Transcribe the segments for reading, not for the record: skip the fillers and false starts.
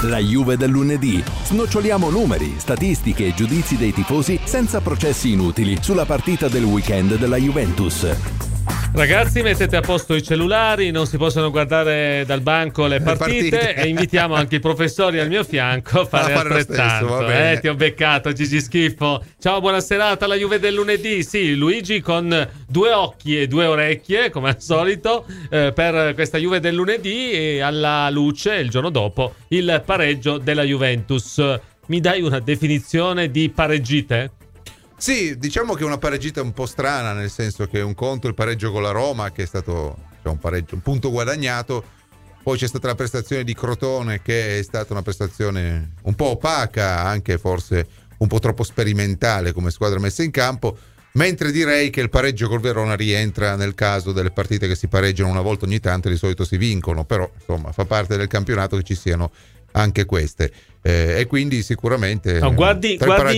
La Juve del lunedì. Snoccioliamo numeri, statistiche e giudizi dei tifosi senza processi inutili sulla partita del weekend della Juventus. Ragazzi, mettete a posto i cellulari, non si possono guardare dal banco le partite e invitiamo anche i professori al mio fianco a fare altrettanto. Ti ho beccato, Gigi Schifo. Ciao, buona serata alla Juve del lunedì. Sì, Luigi con 2 occhi e 2 orecchie, come al solito, per questa Juve del lunedì, e alla luce, il giorno dopo, il pareggio della Juventus. Mi dai una definizione di pareggite? Sì, diciamo che è una pareggita un po' strana, nel senso che un conto il pareggio con la Roma, che è stato un pareggio, un punto guadagnato, poi c'è stata la prestazione di Crotone, che è stata una prestazione un po' opaca, anche forse un po' troppo sperimentale come squadra messa in campo, mentre direi che il pareggio col Verona rientra nel caso delle partite che si pareggiano una volta ogni tanto e di solito si vincono, però insomma fa parte del campionato che ci siano anche queste. E quindi sicuramente guardi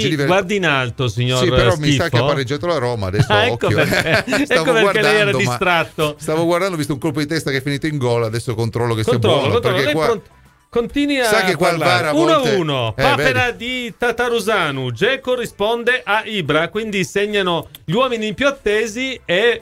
in alto, signor Sì, però Schifo. mi sa che ha pareggiato la Roma adesso. Ecco occhio. ecco perché lei era distratto. Stavo guardando, ho visto un colpo di testa che è finito in gol, adesso controllo che sia buono, perché qua continui a sa che qua parlare. a volte 1-1 Papera di Tatarusanu, Dzeko risponde a Ibra, quindi segnano gli uomini più attesi e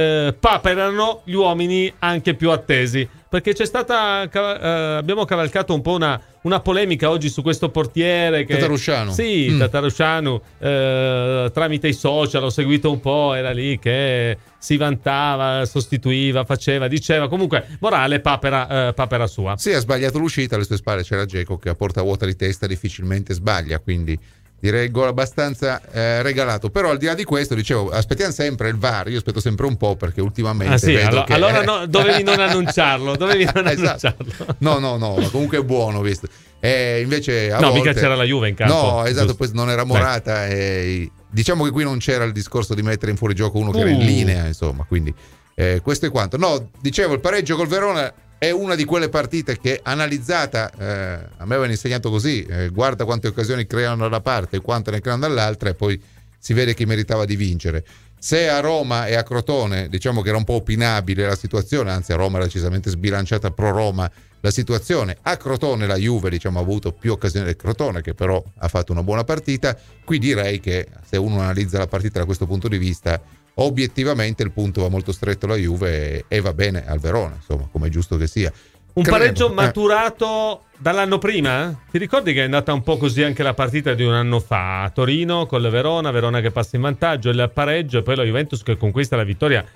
paperano gli uomini anche più attesi, perché c'è stata abbiamo cavalcato un po' una polemica oggi su questo portiere che Tatarusanu. Sì, Tatarusanu, tramite i social ho seguito un po', era lì che si vantava, sostituiva, faceva, diceva, comunque morale papera sua. Sì, ha sbagliato l'uscita, alle sue spalle c'era Dzeko che a porta vuota di testa difficilmente sbaglia, quindi direi il gol abbastanza regalato. Però al di là di questo, dicevo, aspettiamo sempre il VAR. Io aspetto sempre un po', perché ultimamente vedo che no, dovevi non annunciarlo. Esatto. No, ma comunque è buono, visto. Invece a volte... mica c'era la Juve in campo. No, esatto, poi non era Morata. Diciamo che qui non c'era il discorso di mettere in fuorigioco uno che era in linea, insomma. Quindi questo è quanto. No, dicevo, il pareggio col Verona è una di quelle partite che, analizzata, a me avevano insegnato così, guarda quante occasioni creano da una parte e quante ne creano dall'altra, e poi si vede chi meritava di vincere. Se a Roma e a Crotone diciamo che era un po' opinabile la situazione, anzi a Roma era decisamente sbilanciata pro Roma la situazione, a Crotone la Juve diciamo ha avuto più occasioni del Crotone, che però ha fatto una buona partita. Qui direi che se uno analizza la partita da questo punto di vista, obiettivamente il punto va molto stretto alla Juve e va bene al Verona, insomma, come è giusto che sia. Pareggio maturato dall'anno prima? Ti ricordi che è andata un po' così anche la partita di un anno fa a Torino con la Verona che passa in vantaggio, il pareggio e poi la Juventus che conquista la vittoria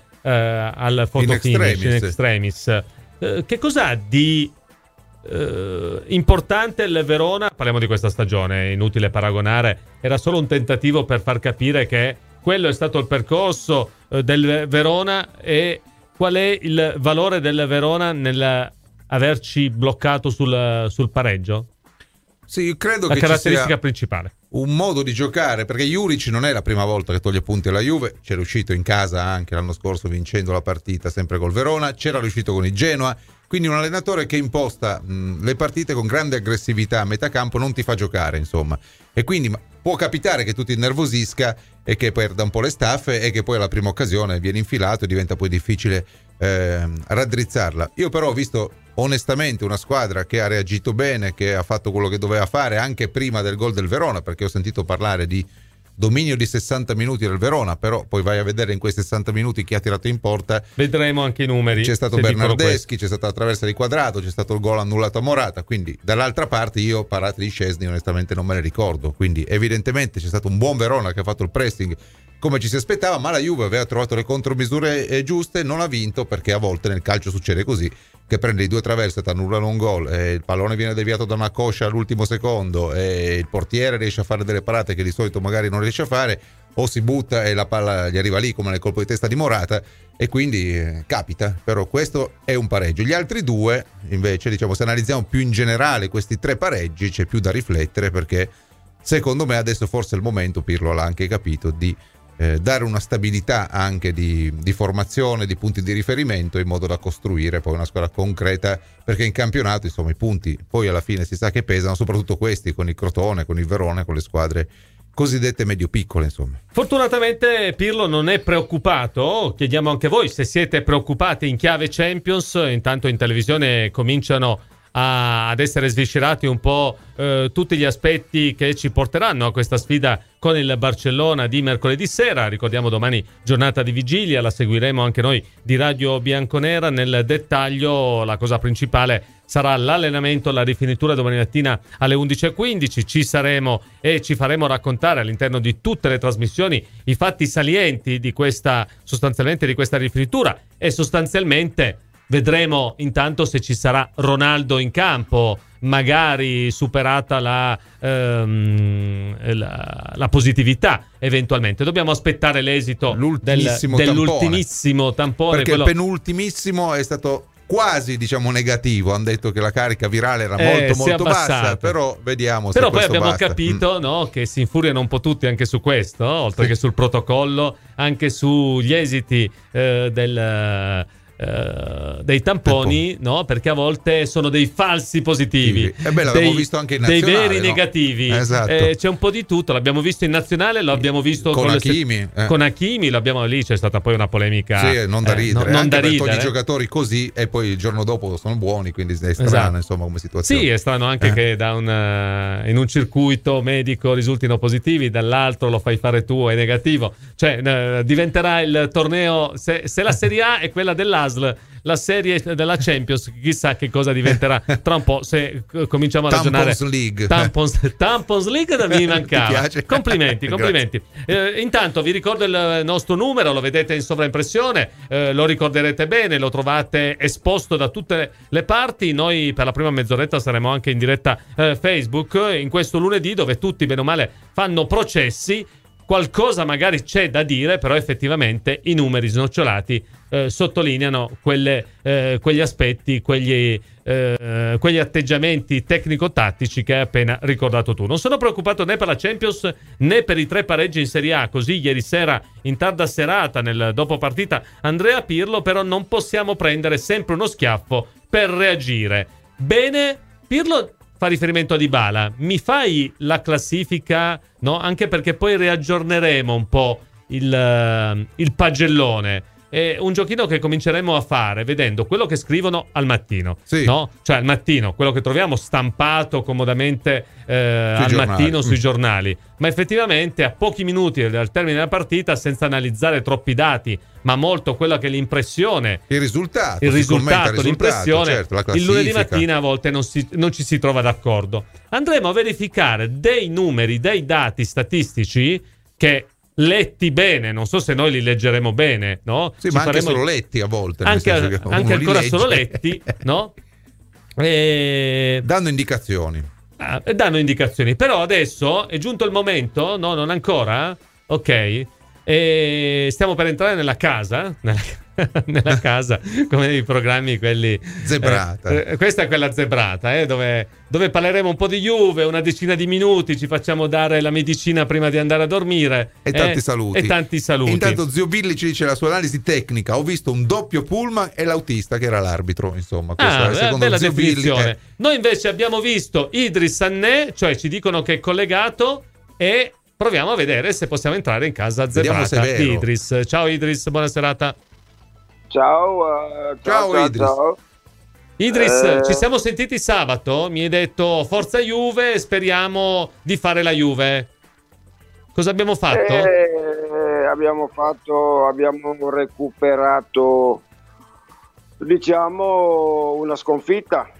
al fotofinish in extremis. Che cos'ha di importante il Verona? Parliamo di questa stagione, è inutile paragonare, era solo un tentativo per far capire che quello è stato il percorso del Verona, e qual è il valore del Verona nel averci bloccato sul pareggio? Sì, io credo la che caratteristica ci sia principale. Un modo di giocare, perché Juric non è la prima volta che toglie punti alla Juve, c'è riuscito in casa anche l'anno scorso vincendo la partita sempre col Verona, c'era riuscito con il Genoa, quindi un allenatore che imposta le partite con grande aggressività a metà campo non ti fa giocare, insomma, e quindi può capitare che tu ti innervosisca e che perda un po' le staffe e che poi alla prima occasione viene infilato e diventa poi difficile raddrizzarla. Io però ho visto onestamente una squadra che ha reagito bene, che ha fatto quello che doveva fare anche prima del gol del Verona, perché ho sentito parlare di dominio di 60 minuti del Verona, però poi vai a vedere in quei 60 minuti chi ha tirato in porta. Vedremo anche i numeri. C'è stato Bernardeschi, c'è stata la traversa di Quadrato, c'è stato il gol annullato a Morata, quindi dall'altra parte io parate di Szczesny onestamente non me ne ricordo, quindi evidentemente c'è stato un buon Verona che ha fatto il pressing come ci si aspettava, ma la Juve aveva trovato le contromisure giuste, non ha vinto, perché a volte nel calcio succede così, che prende i due traverse, ti annullano un gol, e il pallone viene deviato da una coscia all'ultimo secondo e il portiere riesce a fare delle parate che di solito magari non riesce a fare, o si butta e la palla gli arriva lì come nel colpo di testa di Morata, e quindi capita. Però questo è un pareggio. Gli altri due invece, diciamo, se analizziamo più in generale questi tre pareggi, c'è più da riflettere, perché secondo me adesso forse è il momento, Pirlo l'ha anche capito, di dare una stabilità anche di formazione, di punti di riferimento, in modo da costruire poi una squadra concreta, perché in campionato insomma i punti poi alla fine si sa che pesano, soprattutto questi con il Crotone, con il Verona, con le squadre cosiddette medio-piccole, insomma. Fortunatamente Pirlo non è preoccupato. Chiediamo anche voi se siete preoccupati in chiave Champions. Intanto in televisione cominciano ad essere sviscerati un po' tutti gli aspetti che ci porteranno a questa sfida con il Barcellona di mercoledì sera. Ricordiamo domani giornata di vigilia, la seguiremo anche noi di Radio Bianconera. Nel dettaglio la cosa principale sarà l'allenamento, la rifinitura domani mattina alle 11:15. Ci saremo e ci faremo raccontare all'interno di tutte le trasmissioni i fatti salienti di questa rifinitura, e sostanzialmente vedremo intanto se ci sarà Ronaldo in campo, magari superata la positività eventualmente. Dobbiamo aspettare l'esito dell'ultimissimo tampone. Perché il penultimissimo è stato quasi, diciamo, negativo. Hanno detto che la carica virale era molto bassa, però vediamo se poi abbiamo basta. capito, no, che si infuriano un po' tutti anche su questo, oltre che sul protocollo, anche sugli esiti dei tamponi, no? Perché a volte sono dei falsi positivi, l'abbiamo visto anche in nazionale, dei veri negativi. Esatto. C'è un po' di tutto, l'abbiamo visto in nazionale, lo abbiamo visto con Hakimi, con Hakimi, lì c'è stata poi una polemica, non da ridere, non da ridere. Togli i giocatori così e poi il giorno dopo sono buoni, quindi è strano, esatto. Insomma, come situazione. Sì, è strano anche che in un circuito medico risultino positivi, dall'altro lo fai fare tu, è negativo. Cioè diventerà il torneo, se la Serie A è quella dell'ASL, la serie della Champions, chissà che cosa diventerà tra un po', se cominciamo a ragionare. Tampons League mi mancava. Complimenti. Intanto vi ricordo il nostro numero, lo vedete in sovraimpressione, lo ricorderete bene, lo trovate esposto da tutte le parti. Noi per la prima mezz'oretta saremo anche in diretta Facebook in questo lunedì, dove tutti bene o male fanno processi. Qualcosa magari c'è da dire, però effettivamente i numeri snocciolati sottolineano quegli aspetti, quegli atteggiamenti tecnico-tattici che hai appena ricordato tu. Non sono preoccupato né per la Champions né per i 3 pareggi in Serie A. Così ieri sera in tarda serata nel dopo partita Andrea Pirlo, però non possiamo prendere sempre uno schiaffo per reagire. Bene, Pirlo fa riferimento a Dybala. Mi fai la classifica, no? Anche perché poi riaggiorneremo un po' il pagellone. È un giochino che cominceremo a fare vedendo quello che scrivono al mattino, sì. No? Cioè al mattino, quello che troviamo stampato comodamente al mattino sui giornali, ma effettivamente a pochi minuti dal termine della partita, senza analizzare troppi dati, ma molto quella che è l'impressione, il risultato, l'impressione, certo, il lunedì mattina a volte non ci si trova d'accordo. Andremo a verificare dei numeri, dei dati statistici che, letti bene, non so se noi li leggeremo bene, no? Sì, ma anche solo letti a volte. Anche ancora solo letti, no? Danno indicazioni. Danno indicazioni. Però adesso è giunto il momento, no? Non ancora? Ok. Stiamo per entrare nella casa. Nella casa, come nei programmi quelli zebrata. Questa è quella zebrata, dove parleremo un po' di Juve, una decina di minuti, ci facciamo dare la medicina prima di andare a dormire e tanti saluti. Intanto zio Billy ci dice la sua analisi tecnica: ho visto un doppio pullman e l'autista che era l'arbitro, insomma. Questo è secondo bella zio definizione. Billy. Noi invece abbiamo visto Idris Sané, cioè ci dicono che è collegato, e proviamo a vedere se possiamo entrare in casa zebrata di Idris. Ciao Idris, buona serata. Ciao Idris. Ciao. Idris, ci siamo sentiti sabato, mi hai detto forza Juve e speriamo di fare la Juve. Cosa abbiamo fatto? Abbiamo recuperato, diciamo, una sconfitta.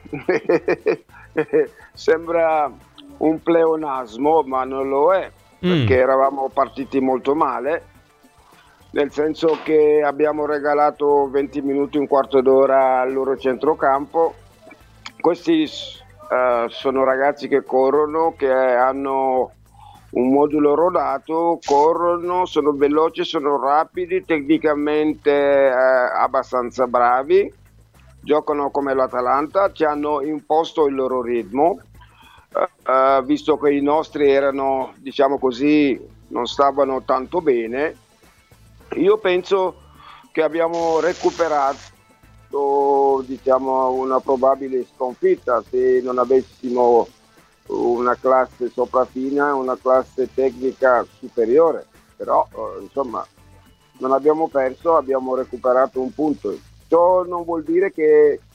Sembra un pleonasmo, ma non lo è, perché eravamo partiti molto male. Nel senso che abbiamo regalato 20 minuti, un quarto d'ora al loro centrocampo. Questi sono ragazzi che corrono, che hanno un modulo rodato, corrono, sono veloci, sono rapidi, tecnicamente abbastanza bravi, giocano come l'Atalanta, ci hanno imposto il loro ritmo, visto che i nostri erano, diciamo così, non stavano tanto bene. Io penso che abbiamo recuperato, diciamo, una probabile sconfitta se non avessimo una classe sopraffina, una classe tecnica superiore, però insomma non abbiamo perso, abbiamo recuperato un punto. Ciò non vuol dire che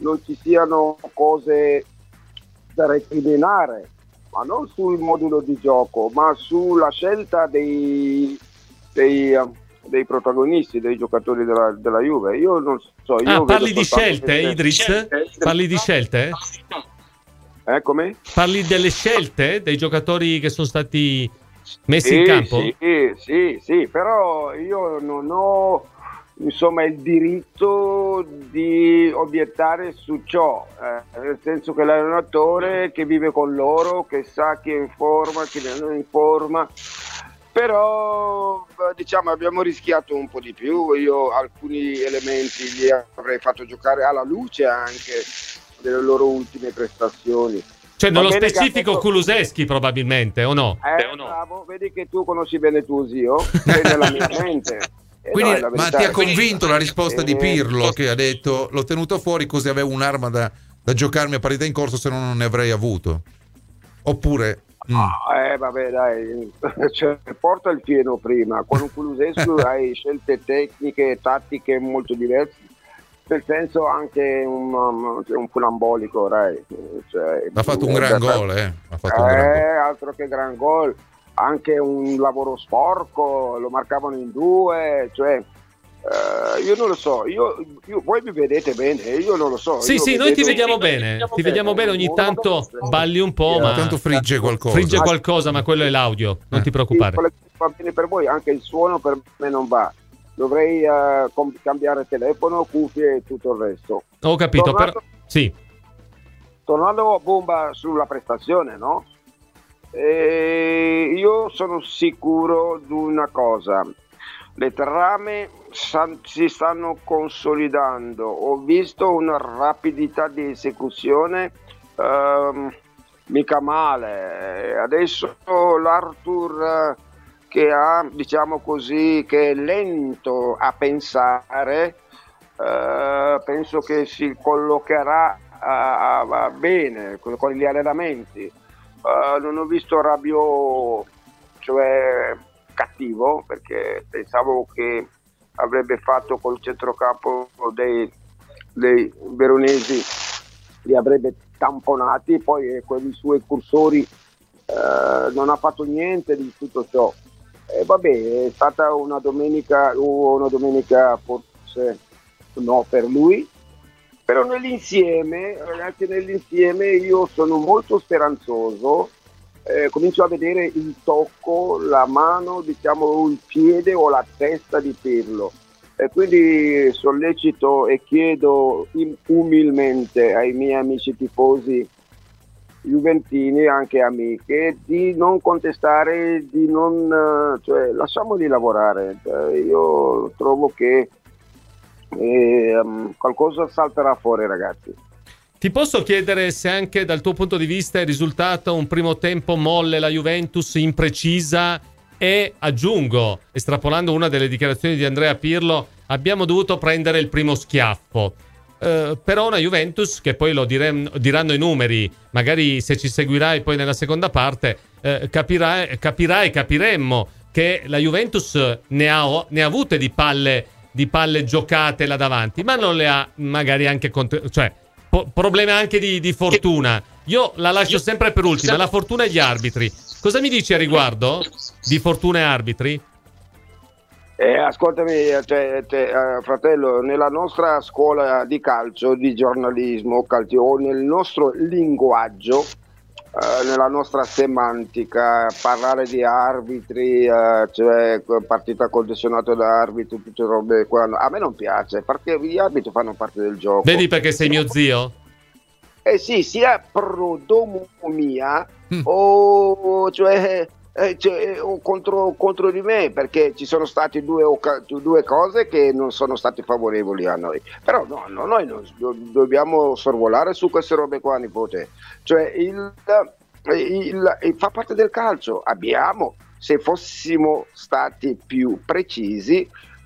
non ci siano cose da recriminare, ma non sul modulo di gioco, ma sulla scelta dei protagonisti, dei giocatori della Juve. Io non so. Parli di scelte, Idris? Parli di scelte? Come? Parli delle scelte dei giocatori che sono stati messi in campo? Sì, però io non ho il diritto di obiettare su ciò, nel senso che l'allenatore che vive con loro, che sa chi è in forma, chi non è in forma, però diciamo abbiamo rischiato un po' di più. Io alcuni elementi li avrei fatto giocare alla luce anche delle loro ultime prestazioni. Cioè nello specifico Kulusevski probabilmente, o no? Bravo, vedi che tu conosci bene tuo zio, sei nella mia mente. Quindi, ma ti ha convinto la risposta di Pirlo che ha detto l'ho tenuto fuori così avevo un'arma da giocarmi a parità in corso, se no non ne avrei avuto? Oppure... vabbè dai, cioè, porta il pieno prima. Con un Kulusevski hai scelte tecniche e tattiche molto diverse, nel senso anche un funambolico, cioè, ha fatto un gran gol, ha fatto altro che gran gol, anche un lavoro sporco, lo marcavano in due, cioè io non lo so, voi mi vedete bene, io non lo so. Sì, noi ti vediamo bene, ogni tanto balli un po', ma tanto frigge qualcosa, ma quello è l'audio, non ti preoccupare. Va bene per voi, anche il suono per me non va. Dovrei cambiare telefono, cuffie e tutto il resto. Ho capito, tornando a bomba sulla prestazione, no? Io sono sicuro di una cosa: le trame si stanno consolidando. Ho visto una rapidità di esecuzione mica male. Adesso l'Arthur che ha, diciamo così, che è lento a pensare, penso che si collocherà bene con gli allenamenti. Non ho visto Rabiot, cioè cattivo, perché pensavo che avrebbe fatto col centrocampo dei veronesi, li avrebbe tamponati, poi con i suoi cursori non ha fatto niente di tutto ciò. Vabbè, è stata una domenica forse no per lui, però nell'insieme, ragazzi, io sono molto speranzoso. Comincio a vedere il tocco, la mano, diciamo il piede o la testa di Pirlo, e quindi sollecito e chiedo umilmente ai miei amici tifosi juventini, anche amiche, di non contestare, di non, cioè lasciamoli lavorare. Io trovo che qualcosa salterà fuori, ragazzi. Ti posso chiedere se anche dal tuo punto di vista è risultato un primo tempo molle la Juventus, imprecisa, e aggiungo, estrapolando una delle dichiarazioni di Andrea Pirlo, abbiamo dovuto prendere il primo schiaffo. Però una Juventus che poi lo diranno i numeri, magari se ci seguirai poi nella seconda parte capirai e capiremmo che la Juventus ne ha avute di palle giocate là davanti, ma non le ha magari anche problemi anche di fortuna. Io la lascio sempre per ultima, la fortuna e gli arbitri. Cosa mi dici a riguardo di fortuna e arbitri? Ascoltami, fratello, nella nostra scuola di calcio, di giornalismo, o nel nostro linguaggio, nella nostra semantica, parlare di arbitri, cioè partita condizionata da arbitri, tutte robe, a me non piace, perché gli arbitri fanno parte del gioco. Vedi perché sei mio zio? Sì, sia prodomia o contro di me, perché ci sono state due cose che non sono state favorevoli a noi, però no, noi non dobbiamo sorvolare su queste robe qua, nipote. Cioè fa parte del calcio. Se fossimo stati più precisi,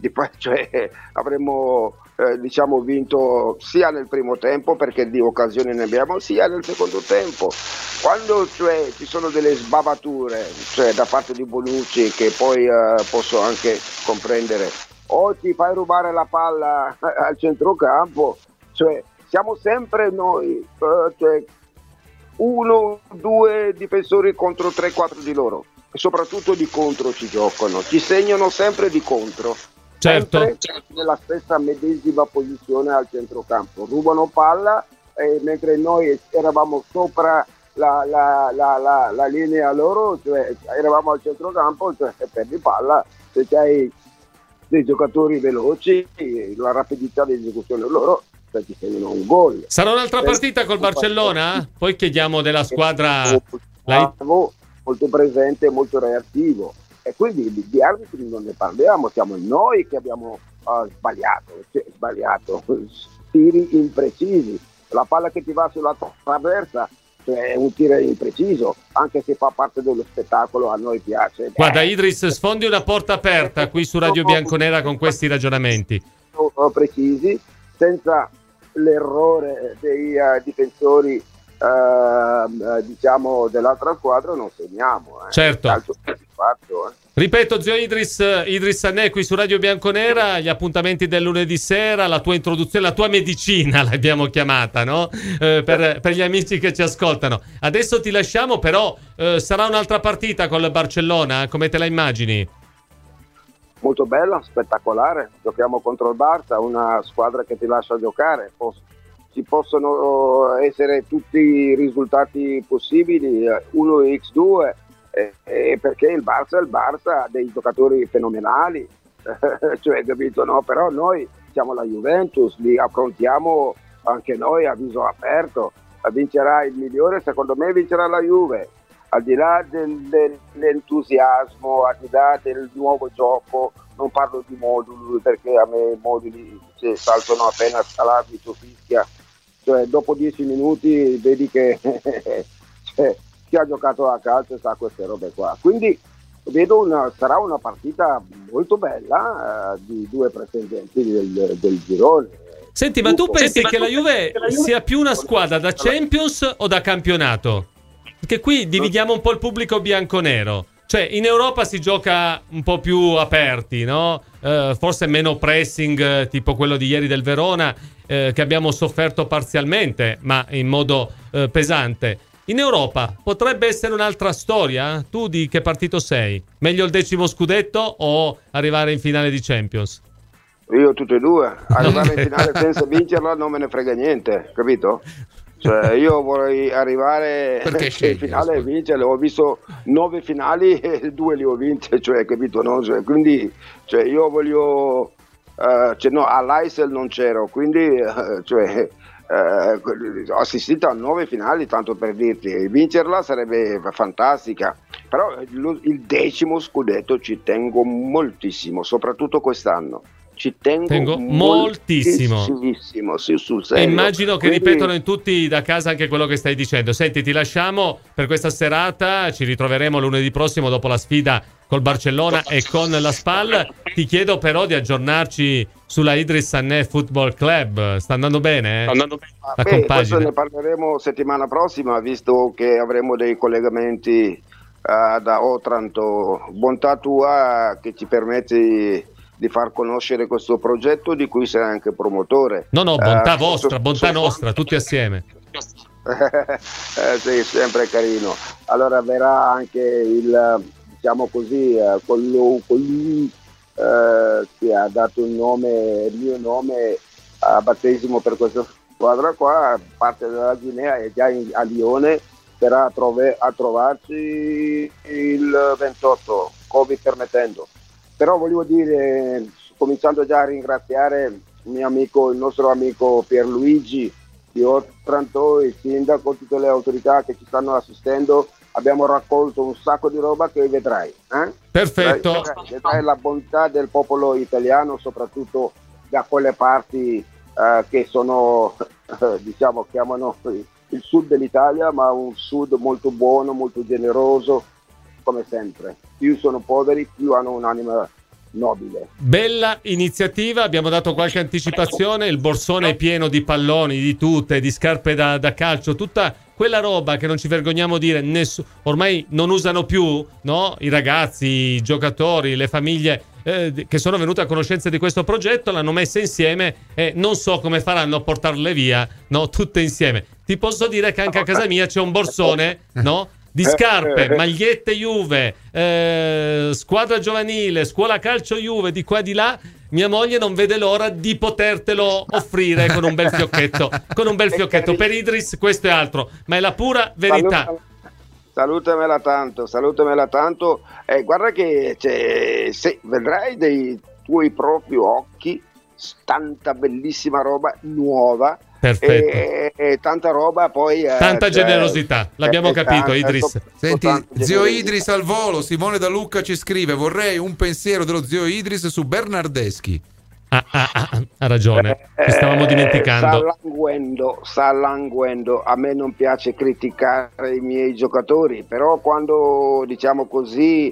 avremmo vinto sia nel primo tempo, perché di occasioni ne abbiamo, sia nel secondo tempo. Quando ci sono delle sbavature, da parte di Bonucci, che poi posso anche comprendere, o ti fai rubare la palla al centrocampo, siamo sempre noi, cioè 1-2 difensori contro 3-4 di loro, e soprattutto di contro ci giocano, ci segnano sempre di contro, certo, sempre nella stessa medesima posizione al centrocampo, rubano palla, mentre noi eravamo sopra la linea loro, cioè eravamo al centrocampo, cioè perdi palla, se c'hai dei giocatori veloci, la rapidità di esecuzione loro, ti segnano un gol. Sarà un'altra partita col Barcellona? Poi chiediamo della squadra molto presente, molto reattivo, e quindi di arbitri non ne parliamo, siamo noi che abbiamo sbagliato, tiri imprecisi, la palla che ti va sulla traversa, cioè è un tiro impreciso, anche se fa parte dello spettacolo, a noi piace. Guarda Idris, sfondi una porta aperta qui su Radio Bianconera con questi ragionamenti. Precisi, senza l'errore dei difensori diciamo dell'altra squadra non segniamo. Certo. Ripeto, zio Idris Sanné qui su Radio Bianconera, gli appuntamenti del lunedì sera, la tua introduzione, la tua medicina l'abbiamo chiamata, no? Per gli amici che ci ascoltano. Adesso ti lasciamo, però sarà un'altra partita con il Barcellona, come te la immagini? Molto bella, spettacolare, giochiamo contro il Barça, una squadra che ti lascia giocare, ci possono essere tutti i risultati possibili, 1x2, perché il Barça ha dei giocatori fenomenali, cioè, capito, no? Però noi siamo la Juventus, li affrontiamo anche noi a viso aperto, vincerà il migliore, secondo me vincerà la Juve, al di là dell'entusiasmo, al di là del nuovo gioco. Non parlo di moduli, perché a me i moduli saltano appena scalati su fischia, cioè dopo 10 minuti vedi che chi ha giocato a calcio sa queste robe qua, quindi vedo sarà una partita molto bella di due pretendenti del girone. Senti, ma tu pensi che la Juve sia più una squadra da Champions o da campionato? Perché qui dividiamo un po' il pubblico bianconero. Cioè, in Europa si gioca un po' più aperti, no? Forse meno pressing, tipo quello di ieri del Verona, che abbiamo sofferto parzialmente, ma in modo pesante. In Europa potrebbe essere un'altra storia? Tu di che partito sei? Meglio il 10° scudetto o arrivare in finale di Champions? Io tutte e due. Arrivare in finale senza vincerla non me ne frega niente, capito? Cioè, io vorrei arrivare in finale e vincere. Ho visto 9 finali e 2 li ho vinte, cioè, capito, no? Cioè, quindi, cioè, io voglio all'Aisel non c'ero, quindi ho assistito a 9 finali, tanto per dirti, vincerla sarebbe fantastica, però il 10° scudetto ci tengo moltissimo, soprattutto quest'anno. Ci tengo moltissimo. Sì, sul serio. E immagino che ripetono in tutti da casa anche quello che stai dicendo. Senti, ti lasciamo per questa serata, ci ritroveremo lunedì prossimo dopo la sfida col Barcellona e con la SPAL. Ti chiedo però di aggiornarci sulla Idris Sanné Football Club. Sta andando bene? Sta andando bene. La compagine. Ne parleremo settimana prossima, visto che avremo dei collegamenti da Otranto. Bontà tua che ci permette di far conoscere questo progetto di cui sei anche promotore. No, bontà vostra, bontà nostra, tutti assieme. Sì, sempre carino. Allora verrà anche il, diciamo così, colui che ha dato il mio nome a battesimo per questa squadra qua, parte dalla Guinea, è già a Lione, verrà a trovarci il 28, Covid permettendo. Però volevo dire, cominciando già a ringraziare il nostro amico Pierluigi di Otranto, il sindaco, tutte le autorità che ci stanno assistendo. Abbiamo raccolto un sacco di roba che vedrai. Perfetto. Vedrai la bontà del popolo italiano, soprattutto da quelle parti che sono, diciamo, chiamano il sud dell'Italia, ma un sud molto buono, molto generoso, come sempre. Più sono poveri, più hanno un'anima nobile. Bella iniziativa, abbiamo dato qualche anticipazione, il borsone è pieno di palloni, di tutte, di scarpe da calcio, tutta quella roba che non ci vergogniamo dire, ormai non usano più, no? I ragazzi, i giocatori, le famiglie che sono venute a conoscenza di questo progetto, l'hanno messa insieme e non so come faranno a portarle via, no, tutte insieme. Ti posso dire che anche a casa mia c'è un borsone, no, di scarpe, magliette Juve, squadra giovanile, scuola calcio Juve, di qua e di là. Mia moglie non vede l'ora di potertelo offrire con un bel fiocchetto. Per Idris questo è altro, ma è la pura verità. Salutamela tanto. Guarda che se vedrai dei tuoi propri occhi tanta bellissima roba nuova. Perfetto. E tanta roba, poi tanta generosità, l'abbiamo capito, Idris. Senti, zio Idris al volo, Simone da Lucca ci scrive: vorrei un pensiero dello zio Idris su Bernardeschi. Ha ragione, ci stavamo dimenticando. Sta languendo. A me non piace criticare i miei giocatori, però quando, diciamo così,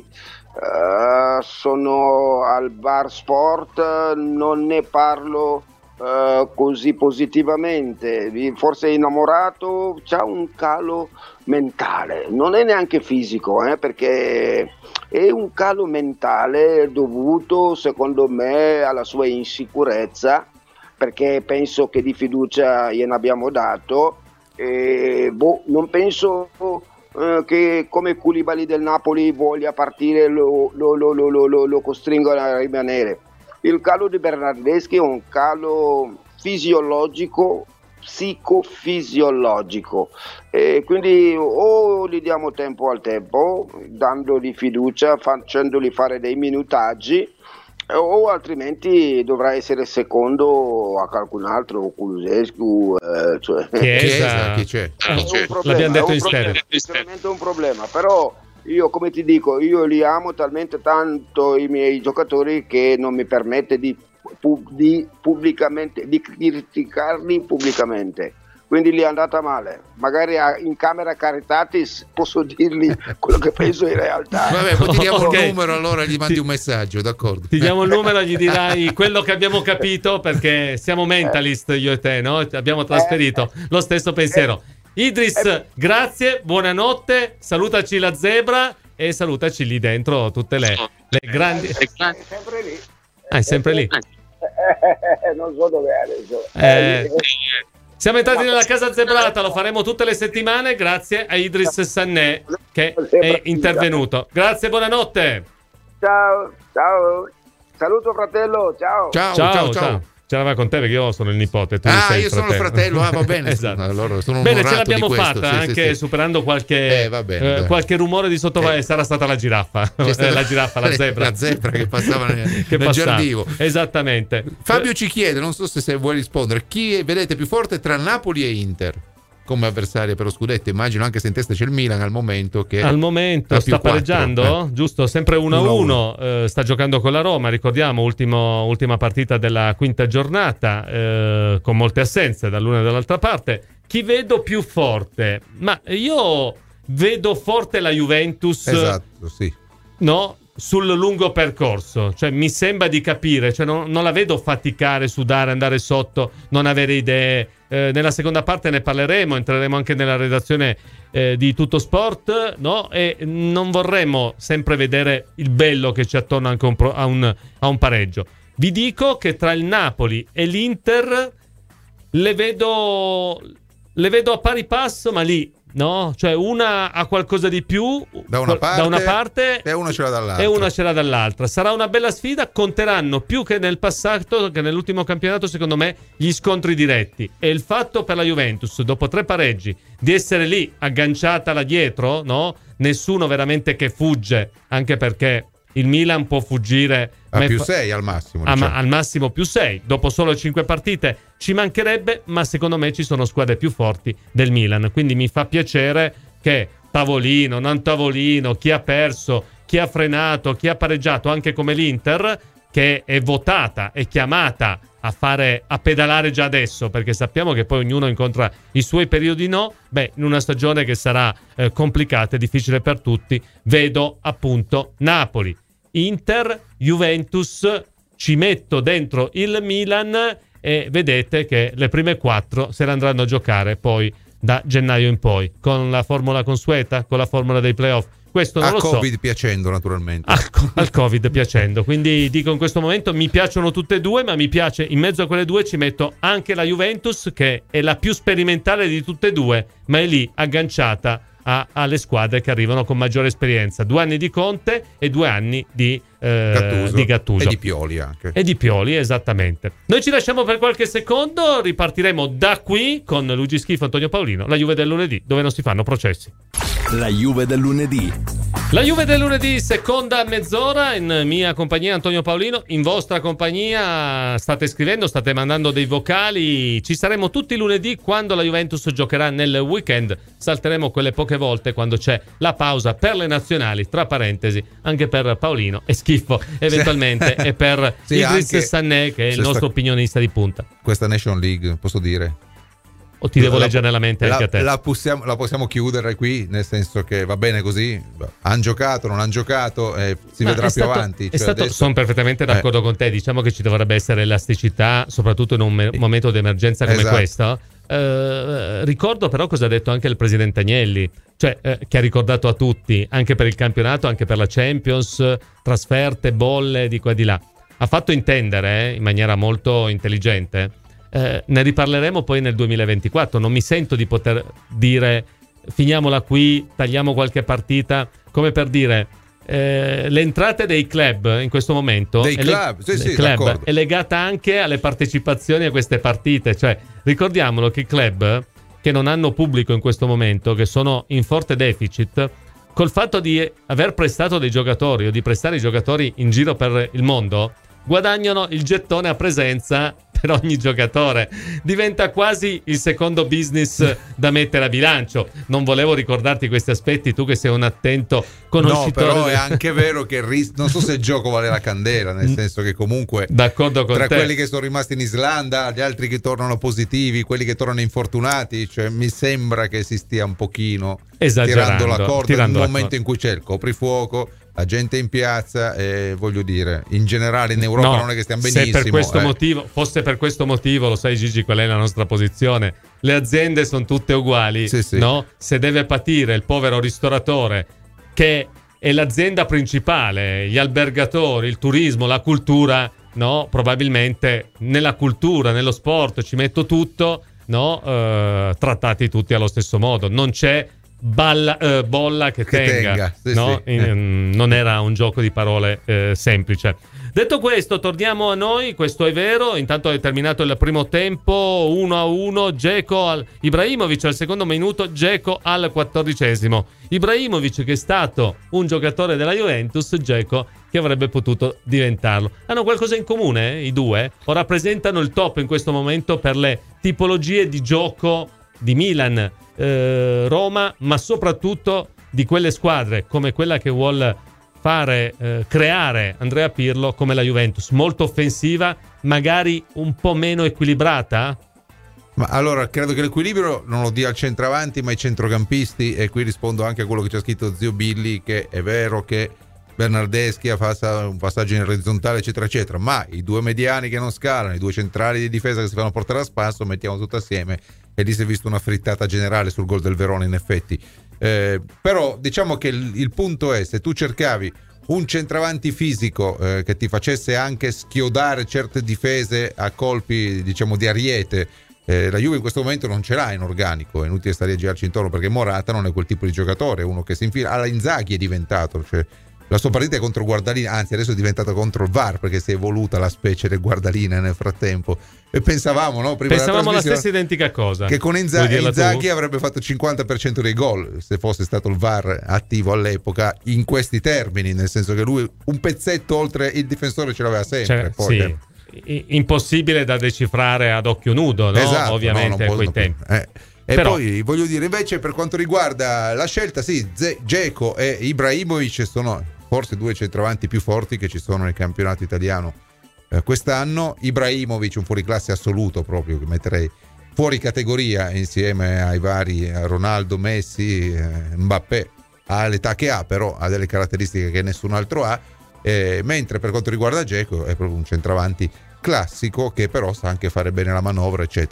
sono al bar sport non ne parlo così positivamente. Forse innamorato, c'ha un calo mentale, non è neanche fisico, perché è un calo mentale dovuto, secondo me, alla sua insicurezza, perché penso che di fiducia gliene abbiamo dato, non penso che come Koulibaly del Napoli voglia partire, lo costringono a rimanere. Il calo di Bernardeschi è un calo fisiologico, psicofisiologico, e quindi o gli diamo tempo al tempo, dandogli fiducia, facendogli fare dei minutaggi, o altrimenti dovrà essere secondo a qualcun altro, Kulusescu, Chiesa, chi c'è? L'abbiamo detto in stereo. È veramente un problema, però io, come ti dico, io li amo talmente tanto i miei giocatori che non mi permette di criticarli pubblicamente. Quindi gli è andata male. Magari in camera Caritatis posso dirgli quello che penso in realtà. Vabbè, poi ti diamo il numero, allora gli mandi un messaggio, d'accordo? Ti diamo il numero e gli dirai quello che abbiamo capito, perché siamo mentalist io e te, no? Abbiamo trasferito lo stesso pensiero. Idris, grazie, buonanotte, salutaci la zebra e salutaci lì dentro tutte le grandi... È sempre lì. È sempre lì. Non so dove è adesso. Siamo entrati nella casa zebrata, lo faremo tutte le settimane grazie a Idris Sannè che è intervenuto. Grazie, buonanotte. Ciao. Saluto fratello, ciao. Ciao. C'eravamo con te perché io sono il nipote. Tu sei io sono il fratello. Va bene. Esatto. Allora, sono bene, ce l'abbiamo fatta anche superando qualche rumore di sottovoce. Sarà stata la giraffa. La zebra. La zebra che passava nel giardino. Esattamente. Fabio ci chiede, non so se vuoi rispondere, chi vedete più forte tra Napoli e Inter come avversaria per lo scudetto? Immagino, anche se in testa c'è il Milan al momento sta pareggiando, giusto? Sempre 1-1. Sta giocando con la Roma, ricordiamo, ultima partita della quinta giornata, con molte assenze dall'una e dall'altra parte. Chi vedo più forte? Ma io vedo forte la Juventus. Esatto, sì. No? Sul lungo percorso, cioè mi sembra di capire, cioè non la vedo faticare, sudare, andare sotto, non avere idee. Nella seconda parte ne parleremo, entreremo anche nella redazione di Tutto Sport, no? E non vorremmo sempre vedere il bello che c'è attorno anche a un pareggio. Vi dico che tra il Napoli e l'Inter le vedo a pari passo, ma lì, no? Cioè una ha qualcosa di più da una parte e una ce l'ha dall'altra. Sarà una bella sfida, conteranno più che nel passato, che nell'ultimo campionato, secondo me, gli scontri diretti. E il fatto per la Juventus, dopo 3 pareggi, di essere lì agganciata là dietro, no? Nessuno veramente che fugge, anche perché il Milan può fuggire a più 6 al massimo, al massimo più 6 dopo solo 5 partite, ci mancherebbe, ma secondo me ci sono squadre più forti del Milan, quindi mi fa piacere che tavolino, non tavolino, chi ha perso, chi ha frenato, chi ha pareggiato, anche come l'Inter, che è votata e chiamata a pedalare già adesso, perché sappiamo che poi ognuno incontra i suoi periodi, in una stagione che sarà complicata e difficile per tutti, vedo appunto Napoli, Inter, Juventus, ci metto dentro il Milan e vedete che le prime 4 se le andranno a giocare poi da gennaio in poi, con la formula consueta, con la formula dei playoff. Questo non lo so. Al Covid piacendo, naturalmente. Al Covid piacendo. Quindi dico, in questo momento mi piacciono tutte e due, ma mi piace, in mezzo a quelle due ci metto anche la Juventus, che è la più sperimentale di tutte e due, ma è lì agganciata alle squadre che arrivano con maggiore esperienza. 2 anni di Conte e 2 anni di Gattuso. E di Pioli anche. E di Pioli, esattamente. Noi ci lasciamo per qualche secondo, ripartiremo da qui con Luigi Schifo, Antonio Paolino, la Juve del lunedì, dove non si fanno processi. La Juve del lunedì. La Juve del lunedì, seconda mezz'ora, in mia compagnia Antonio Paolino, in vostra compagnia. State scrivendo, state mandando dei vocali. Ci saremo tutti i lunedì quando la Juventus giocherà nel weekend. Salteremo quelle poche volte quando c'è la pausa per le nazionali, tra parentesi, anche per Paolino e Schifo eventualmente, e per Idriss Sané, che è il nostro opinionista di punta. Questa Nation League, posso dire? O ti devo leggere nella mente anche a te? La possiamo chiudere qui, nel senso che va bene così. Han giocato, non hanno giocato, si vedrà più avanti. Sono perfettamente d'accordo con te. Diciamo che ci dovrebbe essere elasticità, soprattutto in un momento di emergenza come questo. Ricordo però cosa ha detto anche il presidente Agnelli, cioè che ha ricordato a tutti, anche per il campionato, anche per la Champions, trasferte, bolle di qua e di là. Ha fatto intendere in maniera molto intelligente. Ne riparleremo poi nel 2024. Non mi sento di poter dire finiamola qui, tagliamo qualche partita, come per dire le entrate dei club in questo momento è legata anche alle partecipazioni a queste partite. Cioè, ricordiamolo che i club che non hanno pubblico in questo momento, che sono in forte deficit, col fatto di aver prestato dei giocatori o di prestare i giocatori in giro per il mondo, guadagnano il gettone a presenza per ogni giocatore. Diventa quasi il secondo business da mettere a bilancio. Non volevo ricordarti questi aspetti, tu che sei un attento conoscitore. No, però è anche vero che non so se il gioco vale la candela, nel senso che comunque d'accordo con tra te, quelli che sono rimasti in Islanda, gli altri che tornano positivi, quelli che tornano infortunati, cioè mi sembra che si stia un pochino tirando la corda nel momento in cui c'è il coprifuoco, la gente in piazza, e voglio dire, in generale in Europa non è che stiamo benissimo. Se per questo motivo, fosse per questo motivo, lo sai Gigi qual è la nostra posizione? Le aziende sono tutte uguali, no? Se deve patire il povero ristoratore, che è l'azienda principale, gli albergatori, il turismo, la cultura, no? Probabilmente nella cultura, nello sport ci metto tutto, no? Trattati tutti allo stesso modo. Non c'è bolla che tenga. No? Non era un gioco di parole semplice. Detto questo, torniamo a noi. Questo è vero. Intanto è terminato il primo tempo, 1-1. Dzeko Ibrahimovic al secondo minuto, Dzeko al 14esimo. Ibrahimovic che è stato un giocatore della Juventus, Dzeko che avrebbe potuto diventarlo. Hanno qualcosa in comune i due? O rappresentano il top in questo momento per le tipologie di gioco di Milan, Roma, ma soprattutto di quelle squadre come quella che vuol creare Andrea Pirlo, come la Juventus, molto offensiva, magari un po' meno equilibrata? Ma allora credo che l'equilibrio non lo dia al centravanti ma ai centrocampisti, e qui rispondo anche a quello che ci ha scritto zio Billy, che è vero che Bernardeschi fa un passaggio in orizzontale eccetera eccetera, ma i due mediani che non scalano, i due centrali di difesa che si fanno portare a spasso, mettiamo tutto assieme e lì si è visto una frittata generale sul gol del Verona in effetti. Però diciamo che il punto è, se tu cercavi un centravanti fisico che ti facesse anche schiodare certe difese a colpi diciamo di ariete, la Juve in questo momento non ce l'ha in organico, è inutile stare a girarci intorno perché Morata non è quel tipo di giocatore, uno che si infila. Alla Inzaghi è diventato, cioè la sua partita è contro Guardalina, anzi adesso è diventata contro il VAR perché si è evoluta la specie del Guardalina nel frattempo, e pensavamo, no? Pensavamo la stessa identica cosa, che con Inzaghi avrebbe fatto il 50% dei gol se fosse stato il VAR attivo all'epoca in questi termini, nel senso che lui un pezzetto oltre il difensore ce l'aveva sempre, poi impossibile da decifrare ad occhio nudo, no? Esatto, ovviamente a quei tempi. E però, poi voglio dire, invece per quanto riguarda la scelta, sì, Dzeko e Ibrahimovic sono forse due centravanti più forti che ci sono nel campionato italiano quest'anno. Ibrahimovic un fuoriclasse assoluto, proprio che metterei fuori categoria insieme ai vari Ronaldo, Messi, Mbappé. Ha l'età che ha, però ha delle caratteristiche che nessun altro ha, mentre per quanto riguarda Dzeko è proprio un centravanti classico che però sa anche fare bene la manovra eccetera.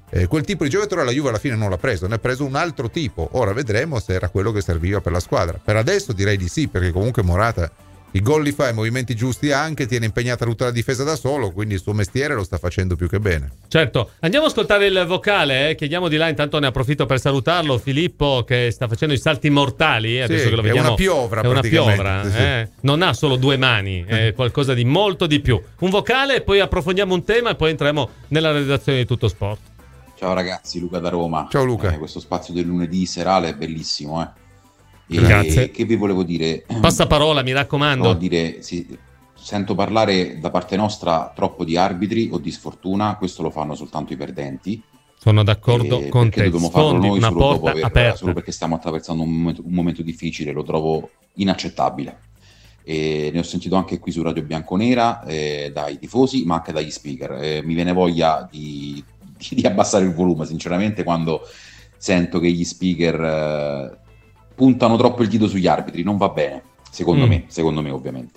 quel tipo di giocatore la Juve alla fine non l'ha preso, ne ha preso un altro tipo. Ora vedremo se era quello che serviva per la squadra. Per adesso direi di sì, perché comunque Morata i gol li fa, i movimenti giusti anche, tiene impegnata tutta la difesa da solo, quindi il suo mestiere lo sta facendo più che bene. Certo, andiamo a ascoltare il vocale, chiediamo di là, intanto ne approfitto per salutarlo, Filippo, che sta facendo i salti mortali, adesso che lo vediamo. È una piovra, è una piovra, sì. Non ha solo due mani, è qualcosa di molto di più. Un vocale, poi approfondiamo un tema e poi entriamo nella redazione di Tutto Sport. Ciao ragazzi, Luca da Roma. Ciao Luca. Questo spazio del lunedì serale è bellissimo, Grazie. Che vi volevo dire? Passaparola, mi raccomando. Sento parlare da parte nostra troppo di arbitri o di sfortuna, questo lo fanno soltanto i perdenti. Sono d'accordo con te. Dobbiamo farlo noi una porta aperta. solo perché stiamo attraversando un momento difficile, lo trovo inaccettabile. E ne ho sentito anche qui su Radio Bianconera, dai tifosi, ma anche dagli speaker. Mi viene voglia di abbassare il volume, sinceramente, quando sento che gli speaker puntano troppo il dito sugli arbitri. Non va bene, secondo me ovviamente.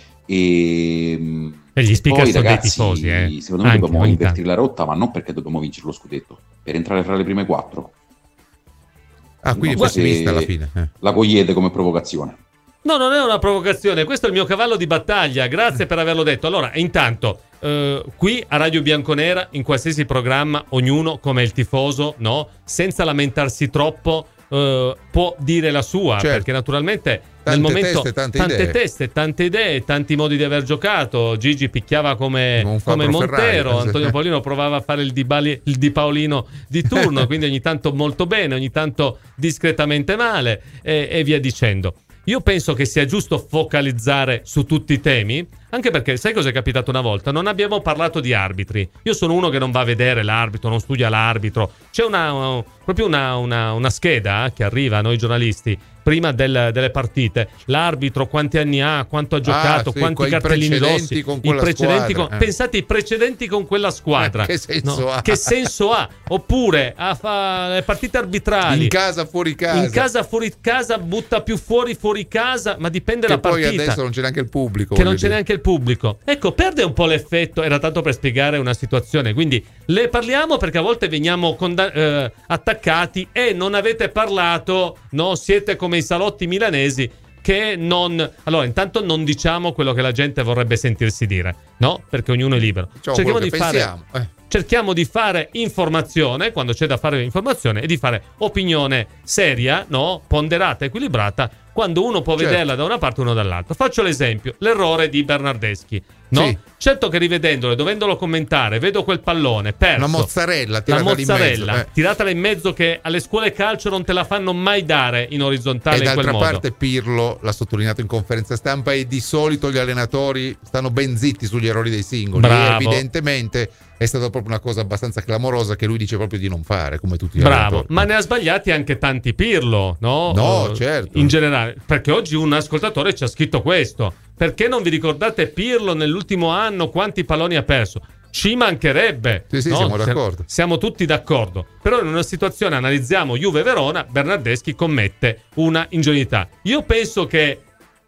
E gli speaker poi, sono ragazzi, dei tifosi, secondo me dobbiamo invertire la rotta, ma non perché dobbiamo vincere lo scudetto, per entrare fra le prime 4. Quindi pessimista alla fine. La cogliete come provocazione? No, non è una provocazione, questo è il mio cavallo di battaglia, grazie per averlo detto. Allora, intanto, qui a Radio Bianconera, in qualsiasi programma, ognuno come il tifoso, no? Senza lamentarsi troppo, può dire la sua, certo. Perché naturalmente nel momento tante idee, tanti modi di aver giocato. Gigi picchiava come Montero, Antonio Paolino provava a fare il Di Paolino di turno, quindi ogni tanto molto bene, ogni tanto discretamente male e via dicendo. Io penso che sia giusto focalizzare su tutti i temi, anche perché sai cosa è capitato una volta? Non abbiamo parlato di arbitri. Io sono uno che non va a vedere l'arbitro, non studia l'arbitro. C'è proprio una scheda che arriva a noi giornalisti prima delle partite. L'arbitro quanti anni ha, quanto ha giocato, quanti cartellini rossi, pensate i precedenti con quella squadra. Che senso ha? Che senso ha? Oppure le partite arbitrali. In casa, fuori casa, butta più fuori casa, ma dipende da partita. Poi adesso non c'è neanche il pubblico. Pubblico. Ecco, perde un po' l'effetto, era tanto per spiegare una situazione, quindi le parliamo perché a volte veniamo attaccati e non avete parlato, no? Siete come i salotti milanesi che non... Allora, intanto non diciamo quello che la gente vorrebbe sentirsi dire, no? Perché ognuno è libero. Cerchiamo di fare informazione quando c'è da fare informazione e di fare opinione seria, no? Ponderata, equilibrata, quando uno può vederla da una parte e uno dall'altra. Faccio l'esempio, l'errore di Bernardeschi, no? Sì. Certo che rivedendolo, dovendolo commentare, vedo quel pallone perso. Una mozzarella tiratela in mezzo che alle scuole calcio non te la fanno mai dare in orizzontale in quel modo. E d'altra parte Pirlo l'ha sottolineato in conferenza stampa e di solito gli allenatori stanno ben zitti sugli errori dei singoli. Bravo. E evidentemente è stata proprio una cosa abbastanza clamorosa che lui dice proprio di non fare, come tutti gli allenatori. Ma ne ha sbagliati anche tanti Pirlo, no? No, certo. In generale, perché oggi un ascoltatore ci ha scritto questo. Perché non vi ricordate Pirlo nell'ultimo anno quanti palloni ha perso? Ci mancherebbe. Sì, no? Siamo d'accordo. Siamo tutti d'accordo. Però in una situazione, analizziamo Juve-Verona, Bernardeschi commette una ingenuità. Io penso che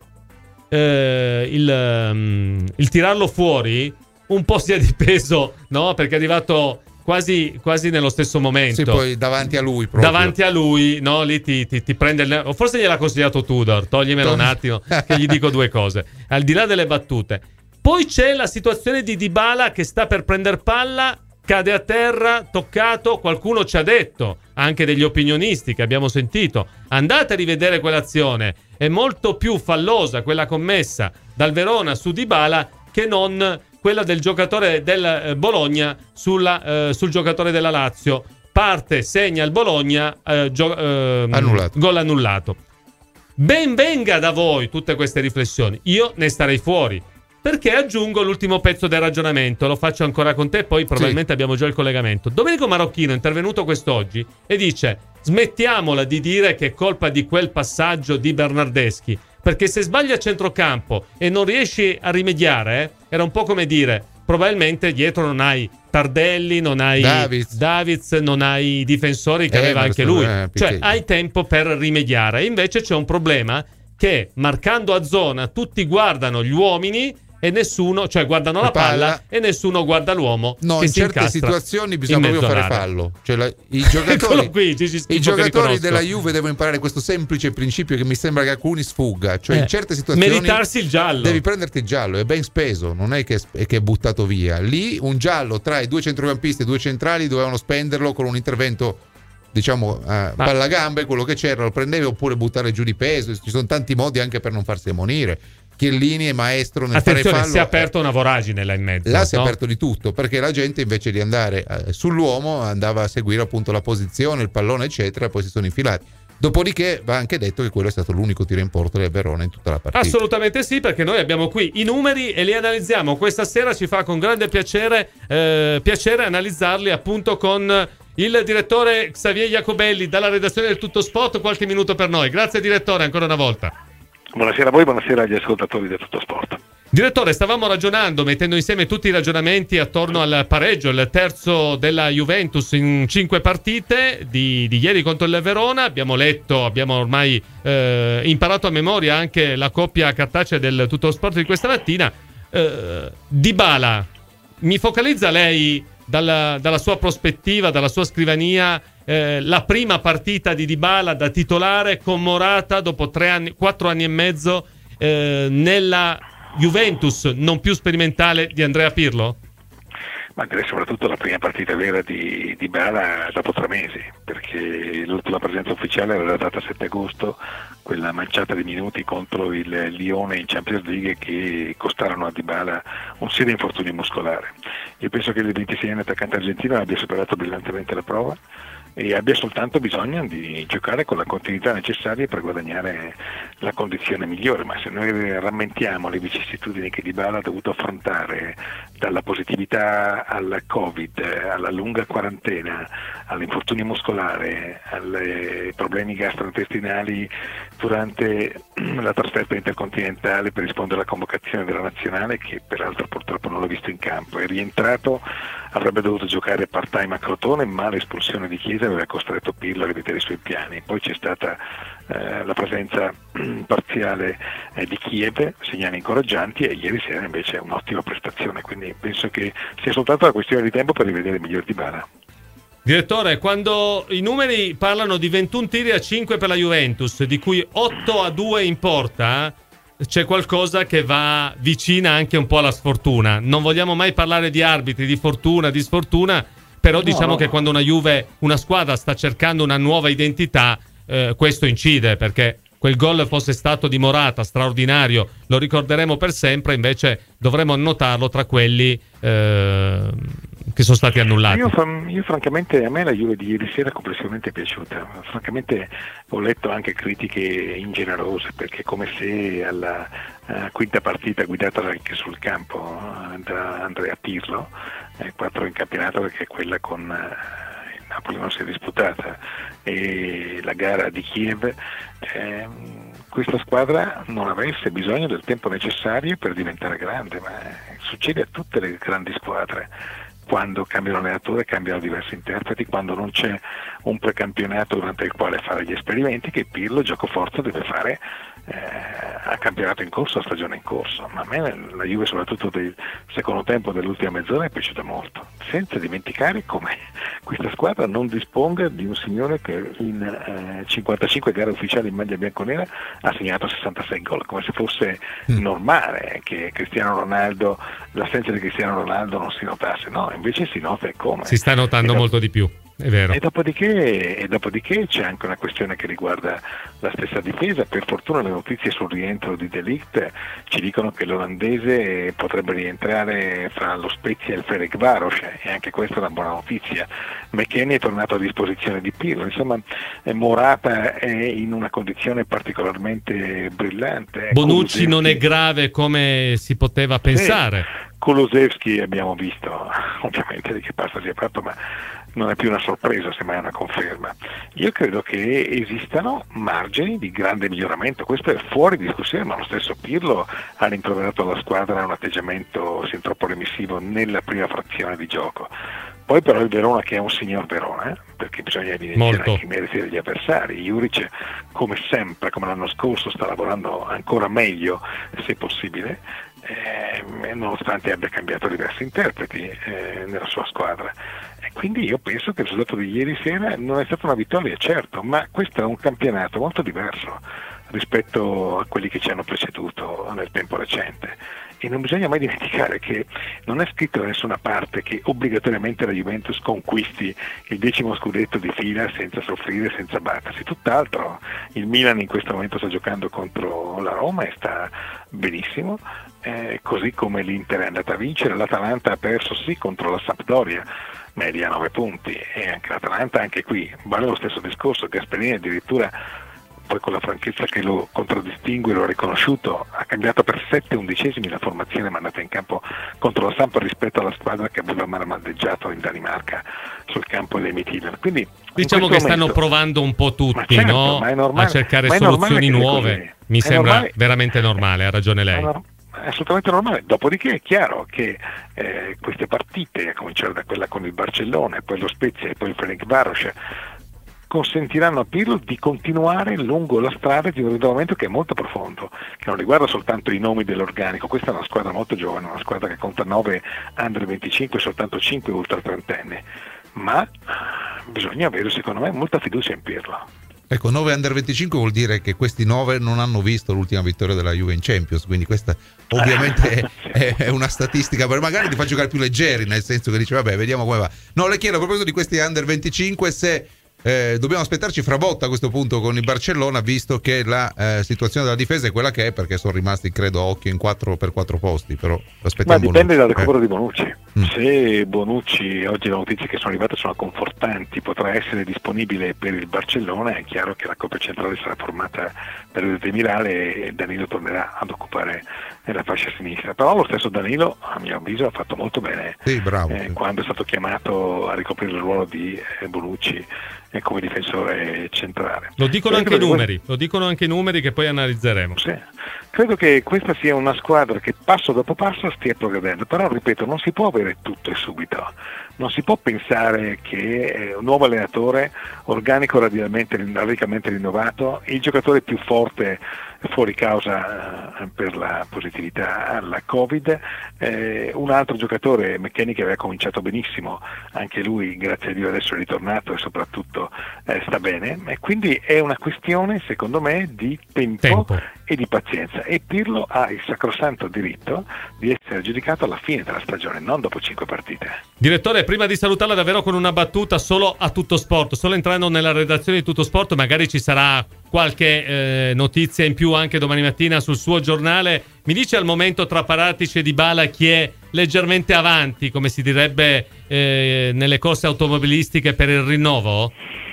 il tirarlo fuori un po' sia di peso, no? Perché è arrivato quasi nello stesso momento. Sì, poi davanti a lui proprio. Davanti a lui, no? Lì ti prende o forse gliel'ha consigliato Tudor, toglimelo un attimo che gli dico due cose. Al di là delle battute. Poi c'è la situazione di Dybala che sta per prendere palla, cade a terra, toccato, qualcuno ci ha detto, anche degli opinionisti che abbiamo sentito, andate a rivedere quell'azione, è molto più fallosa quella commessa dal Verona su Dybala che non quella del giocatore del Bologna sul giocatore della Lazio. Parte, segna il Bologna, gol annullato. Ben venga da voi tutte queste riflessioni. Io ne starei fuori, perché aggiungo l'ultimo pezzo del ragionamento. Lo faccio ancora con te, poi probabilmente abbiamo già il collegamento. Domenico Marocchino è intervenuto quest'oggi e dice: smettiamola di dire che è colpa di quel passaggio di Bernardeschi, perché se sbagli a centrocampo e non riesci a rimediare, era un po' come dire, probabilmente dietro non hai Tardelli, non hai Davids, non hai i difensori che aveva anche lui, cioè hai tempo per rimediare. E invece c'è un problema che marcando a zona tutti guardano gli uomini e nessuno, cioè guardano la palla e nessuno guarda l'uomo. No, che in si certe situazioni bisogna proprio fare fallo. Cioè, i giocatori della Juve devono imparare questo semplice principio che mi sembra che a alcuni sfugga. Cioè, in certe situazioni meritarsi il giallo. Devi prenderti il giallo, è ben speso, non è che è buttato via. Lì un giallo tra i due centrocampisti e due centrali dovevano spenderlo con un intervento, diciamo, palla gambe, quello che c'era, lo prendevi, oppure buttare giù di peso. Ci sono tanti modi anche per non farsi ammonire. Chiellini è maestro nel fare fallo. Si è aperta una voragine là in mezzo. Là si è aperto di tutto, perché la gente invece di andare sull'uomo andava a seguire appunto la posizione, il pallone eccetera, e poi si sono infilati. Dopodiché va anche detto che quello è stato l'unico tiro in porto del Verona in tutta la partita. Assolutamente sì, perché noi abbiamo qui i numeri e li analizziamo. Questa sera ci fa con grande piacere analizzarli appunto con il direttore Xavier Jacobelli dalla redazione del Tutto Sport. Qualche minuto per noi. Grazie direttore ancora una volta. Buonasera a voi, buonasera agli ascoltatori del Tutto Sport. Direttore, stavamo ragionando, mettendo insieme tutti i ragionamenti attorno al pareggio, il terzo della Juventus in 5 partite di ieri contro il Verona. Abbiamo letto, abbiamo ormai imparato a memoria anche la coppia cartacea del Tutto Sport di questa mattina. Dybala, mi focalizza lei dalla sua prospettiva, dalla sua scrivania, la prima partita di Dybala da titolare con Morata dopo 4 anni e mezzo nella Juventus non più sperimentale di Andrea Pirlo? Ma direi soprattutto la prima partita vera di Dybala dopo 3 mesi, perché l'ultima presenza ufficiale era la data 7 agosto, quella manciata di minuti contro il Lione in Champions League che costarono a Dybala un serio infortunio muscolare. Io penso che il 26enne attaccante argentino abbia superato brillantemente la prova e abbia soltanto bisogno di giocare con la continuità necessaria per guadagnare la condizione migliore. Ma se noi rammentiamo le vicissitudini che Dybala ha dovuto affrontare, dalla positività al Covid, alla lunga quarantena, all'infortunio muscolare, ai problemi gastrointestinali durante la trasferta intercontinentale per rispondere alla convocazione della nazionale, che peraltro purtroppo non l'ho visto in campo, è rientrato, avrebbe dovuto giocare part-time a Crotone, ma l'espulsione di Chiesa aveva costretto Pirlo a rivedere i suoi piani. Poi c'è stata la presenza parziale di Kiev, segnali incoraggianti, e ieri sera invece è un'ottima prestazione, quindi penso che sia soltanto una questione di tempo per rivedere il miglior Dybala. Direttore, quando i numeri parlano di 21 tiri a 5 per la Juventus, di cui 8-2 in porta, c'è qualcosa che va vicina anche un po' alla sfortuna. Non vogliamo mai parlare di arbitri, di fortuna, di sfortuna, però diciamo che quando una squadra sta cercando una nuova identità, questo incide, perché quel gol fosse stato di Morata, straordinario, lo ricorderemo per sempre, invece dovremo annotarlo tra quelli che sono stati annullati. Io francamente, a me la Juve di ieri sera complessivamente è piaciuta. Francamente ho letto anche critiche ingenerose, perché come se alla quinta partita guidata anche sul campo da Andrea Pirlo, 4 in campionato, perché quella con il Napoli non si è disputata, e la gara di Kiev, questa squadra non avesse bisogno del tempo necessario per diventare grande, ma succede a tutte le grandi squadre. Quando cambiano allenatore, cambiano diversi interpreti, quando non c'è un precampionato durante il quale fare gli esperimenti, che Pirlo giocoforza deve fare a campionato in corso, a stagione in corso. Ma a me la Juve, soprattutto del secondo tempo dell'ultima mezz'ora, è piaciuta molto, senza dimenticare come questa squadra non disponga di un signore che in 55 gare ufficiali in maglia bianconera ha segnato 66 gol, come se fosse normale che Cristiano Ronaldo, l'assenza di Cristiano Ronaldo non si notasse. No, invece si nota, e come. Si sta notando molto di più. È vero. E dopodiché c'è anche una questione che riguarda la stessa difesa. Per fortuna le notizie sul rientro di De Ligt ci dicono che l'olandese potrebbe rientrare fra lo Spezia e il Ferencváros, e anche questa è una buona notizia. McKennie è tornato a disposizione di Pirlo, insomma Morata è in una condizione particolarmente brillante. Bonucci non è grave come si poteva pensare. Kulusevski abbiamo visto ovviamente di che pasta si è fatto, ma non è più una sorpresa, semmai una conferma. Io credo che esistano margini di grande miglioramento, questo è fuori discussione, ma lo stesso Pirlo ha rimproverato alla squadra un atteggiamento sin troppo remissivo nella prima frazione di gioco. Poi però il Verona, che è un signor Verona, perché bisogna evidenziare anche i meriti degli avversari. Juric, come sempre, come l'anno scorso, sta lavorando ancora meglio, se possibile, nonostante abbia cambiato diversi interpreti nella sua squadra. E quindi io penso che il risultato di ieri sera non è stata una vittoria, certo, ma questo è un campionato molto diverso rispetto a quelli che ci hanno preceduto nel tempo recente. E non bisogna mai dimenticare che non è scritto da nessuna parte che obbligatoriamente la Juventus conquisti il 10° scudetto di fila senza soffrire, senza battersi. Tutt'altro, il Milan in questo momento sta giocando contro la Roma e sta benissimo, così come l'Inter è andata a vincere, l'Atalanta ha perso sì contro la Sampdoria, media 9 punti, e anche l'Atalanta, anche qui vale lo stesso discorso. Gasperini addirittura, poi con la franchezza che lo contraddistingue, lo ha riconosciuto, ha cambiato per 7/11 la formazione mandata in campo contro la Samp rispetto alla squadra che aveva maramaldeggiato in Danimarca sul campo dei Midtjylland. Quindi diciamo che stanno provando un po' tutti, certo, no? A cercare soluzioni nuove. Mi sembra veramente normale, ha ragione lei. È assolutamente normale. Dopodiché è chiaro che queste partite, a cominciare da quella con il Barcellona, poi lo Spezia e poi il Ferencváros, consentiranno a Pirlo di continuare lungo la strada di un rinnovamento che è molto profondo, che non riguarda soltanto i nomi dell'organico. Questa è una squadra molto giovane, una squadra che conta 9 under 25 e soltanto 5 ultra trentenni, ma bisogna avere, secondo me, molta fiducia in Pirlo. Ecco, 9 under 25 vuol dire che questi 9 non hanno visto l'ultima vittoria della Juve in Champions, quindi questa ovviamente è una statistica, per magari ti fa giocare più leggeri, nel senso che dice vabbè, vediamo come va. No, le chiedo a proposito di questi under 25 se dobbiamo aspettarci Frabotta a questo punto con il Barcellona, visto che la situazione della difesa è quella che è, perché sono rimasti, credo, a occhio in 4x4 posti, però aspettiamo. Ma dipende dal recupero di Bonucci. Se Bonucci, oggi le notizie che sono arrivate sono confortanti, potrà essere disponibile per il Barcellona, è chiaro che la coppia centrale sarà formata per il Demiral e Danilo tornerà ad occupare la fascia sinistra. Però lo stesso Danilo, a mio avviso, ha fatto molto bene, sì, bravo, quando è stato chiamato a ricoprire il ruolo di Bonucci come difensore centrale. Lo dicono anche i numeri che poi analizzeremo. Sì. Credo che questa sia una squadra che passo dopo passo stia progredendo, però ripeto, non si può avere tutto e subito. Non si può pensare che un nuovo allenatore, organico radicalmente rinnovato, il giocatore più forte fuori causa per la positività alla Covid, un altro giocatore, McKennie, che aveva cominciato benissimo, anche lui grazie a Dio adesso è ritornato e soprattutto sta bene, e quindi è una questione secondo me di tempo e di pazienza, e Pirlo ha il sacrosanto diritto di essere giudicato alla fine della stagione, non dopo 5 partite. Direttore, prima di salutarla davvero con una battuta solo a Tutto Sport, solo entrando nella redazione di Tutto Sport, magari ci sarà qualche notizia in più anche domani mattina sul suo giornale. Mi dice al momento tra Paratici e Dybala chi è leggermente avanti, come si direbbe nelle corse automobilistiche, per il rinnovo?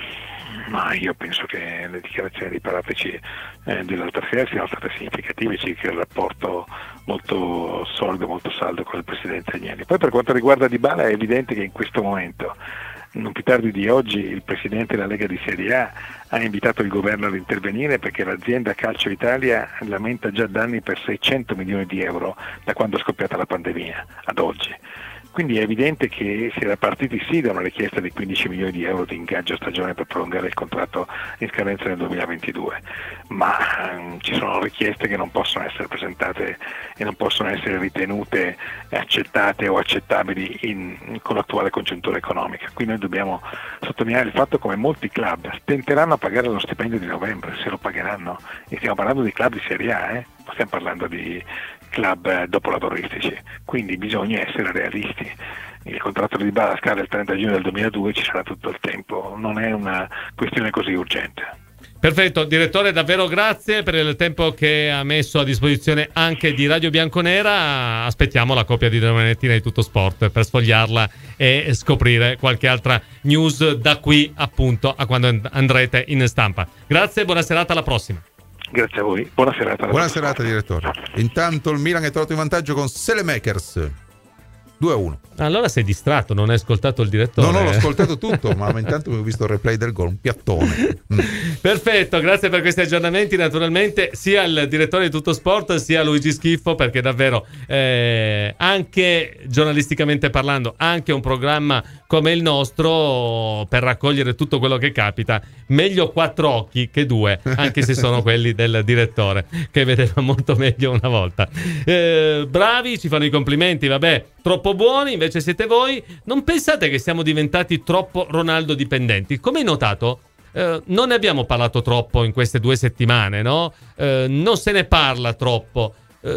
Ma io penso che le dichiarazioni di Paratici dell'altra sera siano state significative circa il rapporto molto solido, molto saldo con il presidente Agnelli. Poi per quanto riguarda Dybala è evidente che in questo momento, non più tardi di oggi, il presidente della Lega di Serie A ha invitato il governo ad intervenire perché l'azienda Calcio Italia lamenta già danni per 600 milioni di euro da quando è scoppiata la pandemia ad oggi. Quindi è evidente che si era partiti sì da una richiesta di 15 milioni di euro di ingaggio a stagione per prolungare il contratto in scadenza nel 2022, ma ci sono richieste che non possono essere presentate e non possono essere ritenute accettate o accettabili con l'attuale congiuntura economica. Qui noi dobbiamo sottolineare il fatto come molti club tenteranno a pagare lo stipendio di novembre, se lo pagheranno, e stiamo parlando di club di Serie A, non stiamo parlando di club dopolavoristici, quindi bisogna essere realisti. Il contratto di Dybala scade il 30 giugno del 2002, ci sarà tutto il tempo, non è una questione così urgente. Perfetto, direttore, davvero grazie per il tempo che ha messo a disposizione anche di Radio Bianconera. Aspettiamo la copia di domani mattina di Tutto Sport per sfogliarla e scoprire qualche altra news da qui appunto a quando andrete in stampa. Grazie e buona serata, alla prossima. Grazie a voi, buona serata. Buona serata, direttore. Intanto il Milan è trovato in vantaggio con Selemakers 2-1. Allora sei distratto, non hai ascoltato il direttore? No, l'ho ascoltato tutto, ma intanto mi ho visto il replay del gol, un piattone. Perfetto, grazie per questi aggiornamenti, naturalmente sia il direttore di Tutto Sport sia Luigi Schiffo, perché davvero anche giornalisticamente parlando, anche un programma come il nostro per raccogliere tutto quello che capita. Meglio 4 occhi che 2, anche se sono quelli del direttore, che vedeva molto meglio una volta. Bravi, ci fanno i complimenti, vabbè, troppo buoni, invece siete voi. Non pensate che siamo diventati troppo Ronaldo dipendenti? Come hai notato? Non ne abbiamo parlato troppo in queste 2 settimane, no? Non se ne parla troppo.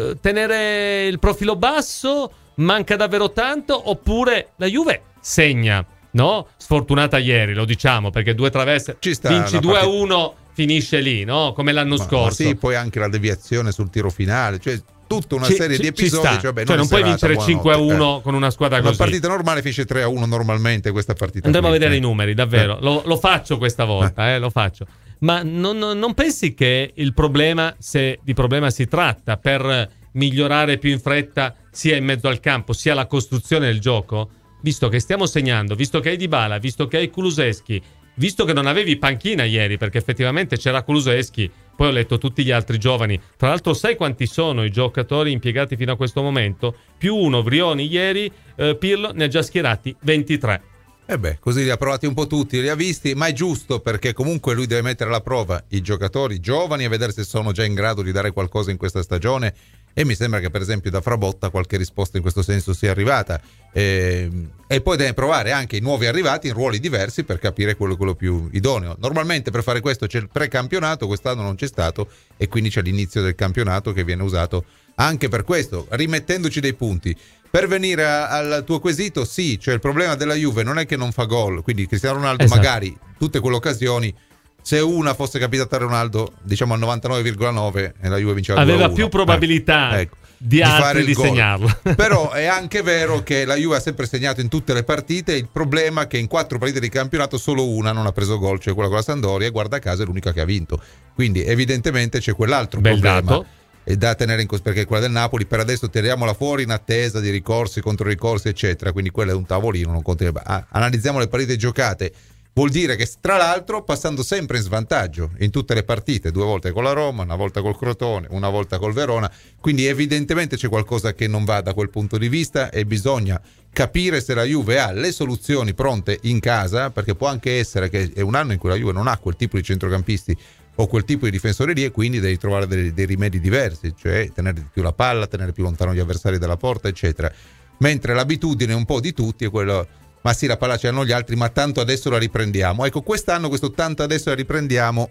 Tenere il profilo basso manca davvero tanto, oppure la Juve segna, no? Sfortunata ieri, lo diciamo, perché 2 traverse, vinci 2-1, finisce lì, no? Come l'anno scorso. Sì, poi anche la deviazione sul tiro finale, cioè tutta una serie di episodi. Non puoi vincere 5-1 con una squadra così. La partita normale finisce 3-1 normalmente, questa partita. Andremo a vedere i numeri, davvero. Lo faccio questa volta, lo faccio. Ma non pensi che il problema, se di problema si tratta, per migliorare più in fretta sia in mezzo al campo sia la costruzione del gioco, visto che stiamo segnando, visto che hai Dybala, visto che hai Kulusevski, visto che non avevi panchina ieri, perché effettivamente c'era Kulusevski, poi ho letto tutti gli altri giovani, tra l'altro sai quanti sono i giocatori impiegati fino a questo momento? Più 1 Vrioni ieri, Pirlo ne ha già schierati 23. Così li ha provati un po' tutti, li ha visti, ma è giusto, perché comunque lui deve mettere alla prova i giocatori giovani e vedere se sono già in grado di dare qualcosa in questa stagione, e mi sembra che per esempio da Frabotta qualche risposta in questo senso sia arrivata, e poi deve provare anche i nuovi arrivati in ruoli diversi per capire quello più idoneo. Normalmente per fare questo c'è il precampionato, quest'anno non c'è stato, e quindi c'è l'inizio del campionato che viene usato anche per questo, rimettendoci dei punti. Per venire al tuo quesito, sì, cioè il problema della Juve non è che non fa gol, quindi Cristiano Ronaldo magari tutte quelle occasioni, se una fosse capitata a Ronaldo, diciamo al 99,9, e la Juve vinceva 2-1, aveva più probabilità di altri di segnarlo. Però è anche vero che la Juve ha sempre segnato in tutte le partite. Il problema è che in 4 partite di campionato solo una non ha preso gol, cioè quella con la Sampdoria, e guarda caso è l'unica che ha vinto, quindi evidentemente c'è quell'altro problema. Dato. E da tenere in considerazione, perché quella del Napoli per adesso tiriamola fuori in attesa di ricorsi, contro ricorsi eccetera, quindi quello è un tavolino, non conta. Analizziamo le partite giocate, vuol dire che tra l'altro passando sempre in svantaggio in tutte le partite, 2 volte con la Roma, una volta col Crotone, una volta col Verona, quindi evidentemente c'è qualcosa che non va da quel punto di vista, e bisogna capire se la Juve ha le soluzioni pronte in casa, perché può anche essere che è un anno in cui la Juve non ha quel tipo di centrocampisti o quel tipo di difensori lì, e quindi devi trovare dei rimedi diversi, cioè tenere più la palla, tenere più lontano gli avversari dalla porta eccetera, mentre l'abitudine un po' di tutti è quello: ma sì, la palla ce l'hanno gli altri, ma tanto adesso la riprendiamo. Ecco, quest'anno questo tanto adesso la riprendiamo,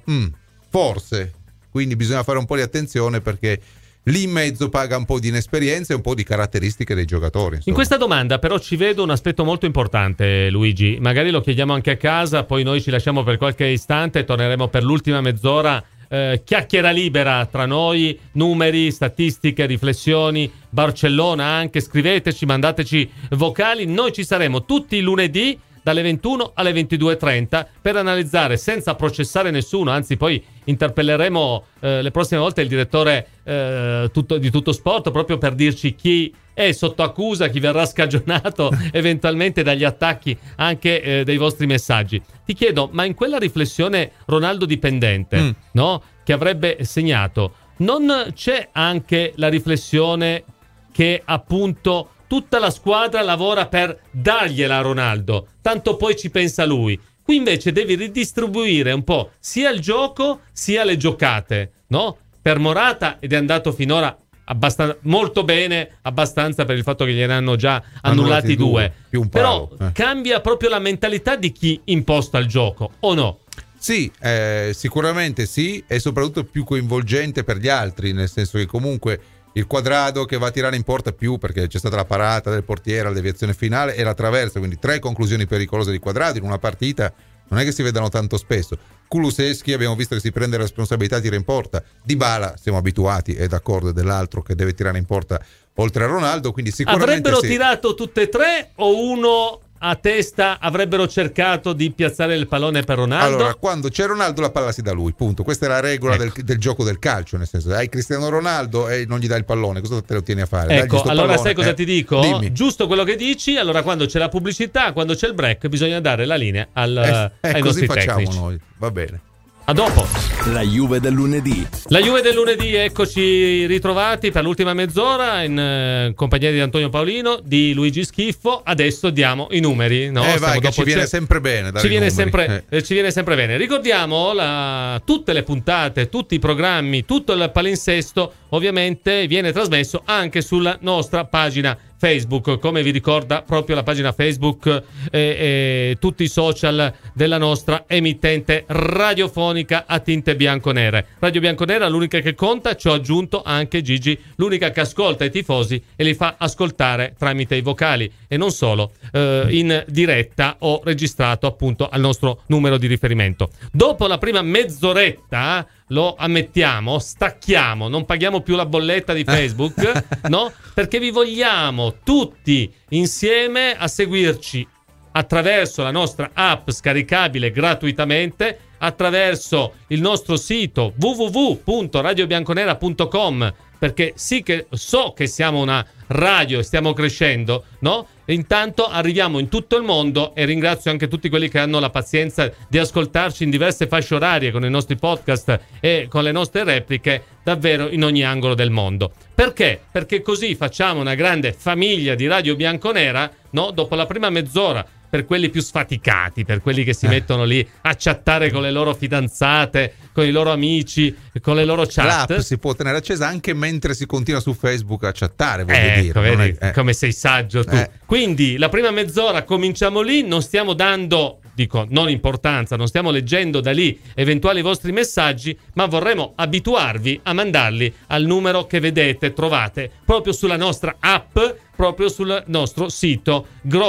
forse, quindi bisogna fare un po' di attenzione, perché lì in mezzo paga un po' di inesperienza e un po' di caratteristiche dei giocatori, insomma. In questa domanda però ci vedo un aspetto molto importante, Luigi, magari lo chiediamo anche a casa, poi noi ci lasciamo per qualche istante e torneremo per l'ultima mezz'ora, chiacchiera libera tra noi, numeri, statistiche, riflessioni, Barcellona anche, scriveteci, mandateci vocali, noi ci saremo tutti i lunedì dalle 21 alle 22.30 per analizzare senza processare nessuno, anzi poi interpelleremo le prossime volte il direttore di Tutto Sport, proprio per dirci chi è sotto accusa, chi verrà scagionato eventualmente dagli attacchi anche dei vostri messaggi. Ti chiedo, ma in quella riflessione Ronaldo dipendente, no? Che avrebbe segnato, non c'è anche la riflessione che appunto tutta la squadra lavora per dargliela a Ronaldo, tanto poi ci pensa lui? Qui invece devi ridistribuire un po' sia il gioco sia le giocate, no? Per Morata, ed è andato finora molto bene, abbastanza per il fatto che gliene hanno già annullati 2. Però cambia proprio la mentalità di chi imposta il gioco, o no? Sì, sicuramente sì, e soprattutto più coinvolgente per gli altri, nel senso che comunque il Quadrado che va a tirare in porta più, perché c'è stata la parata del portiere, la deviazione finale e la traversa, quindi 3 conclusioni pericolose di Quadrado in una partita non è che si vedano tanto spesso. Kulusevski abbiamo visto che si prende la responsabilità, tira in porta. Dybala siamo abituati, è d'accordo, è dell'altro che deve tirare in porta oltre a Ronaldo, quindi sicuramente avrebbero tirato tutte e 3 o uno a testa avrebbero cercato di piazzare il pallone per Ronaldo? Allora, quando c'è Ronaldo la palla si dà lui, punto. Questa è la regola del gioco del calcio, nel senso, hai Cristiano Ronaldo e non gli dai il pallone, cosa te lo tieni a fare? Ecco, allora pallone, sai cosa ti dico? Dimmi. Giusto quello che dici, allora quando c'è la pubblicità, quando c'è il break, bisogna dare la linea ai così nostri facciamo tecnici. Noi, va bene. A dopo. La Juve del lunedì. La Juve del lunedì, eccoci ritrovati per l'ultima mezz'ora in compagnia di Antonio Paolino, di Luigi Schiffo. Adesso diamo i numeri, no? Vai, che ci viene sempre bene. Ci viene sempre bene. Ricordiamo tutte le puntate, tutti i programmi, tutto il palinsesto ovviamente viene trasmesso anche sulla nostra pagina Facebook, come vi ricorda proprio la pagina Facebook e tutti i social della nostra emittente radiofonica a tinte bianconere. Radio Bianconera, l'unica che conta, ci ho aggiunto anche Gigi, l'unica che ascolta i tifosi e li fa ascoltare tramite i vocali e non solo in diretta o registrato appunto al nostro numero di riferimento. Dopo la prima mezz'oretta, lo ammettiamo, stacchiamo, non paghiamo più la bolletta di Facebook, no? Perché vi vogliamo tutti insieme a seguirci attraverso la nostra app scaricabile gratuitamente, attraverso il nostro sito www.radiobianconera.com, perché sì che so che siamo una radio e stiamo crescendo, no? E intanto arriviamo in tutto il mondo e ringrazio anche tutti quelli che hanno la pazienza di ascoltarci in diverse fasce orarie con i nostri podcast e con le nostre repliche davvero in ogni angolo del mondo. Perché? Perché così facciamo una grande famiglia di Radio Bianconera, no? Dopo la prima mezz'ora, per quelli più sfaticati, per quelli che si mettono lì a chattare con le loro fidanzate, con i loro amici, con le loro chat. L'app si può tenere accesa anche mentre si continua su Facebook a chattare, voglio dire. Vedi, come sei saggio tu. Quindi la prima mezz'ora cominciamo lì, non stiamo dando, non importanza, non stiamo leggendo da lì eventuali vostri messaggi, ma vorremmo abituarvi a mandarli al numero che vedete, trovate proprio sulla nostra app, proprio sul nostro sito,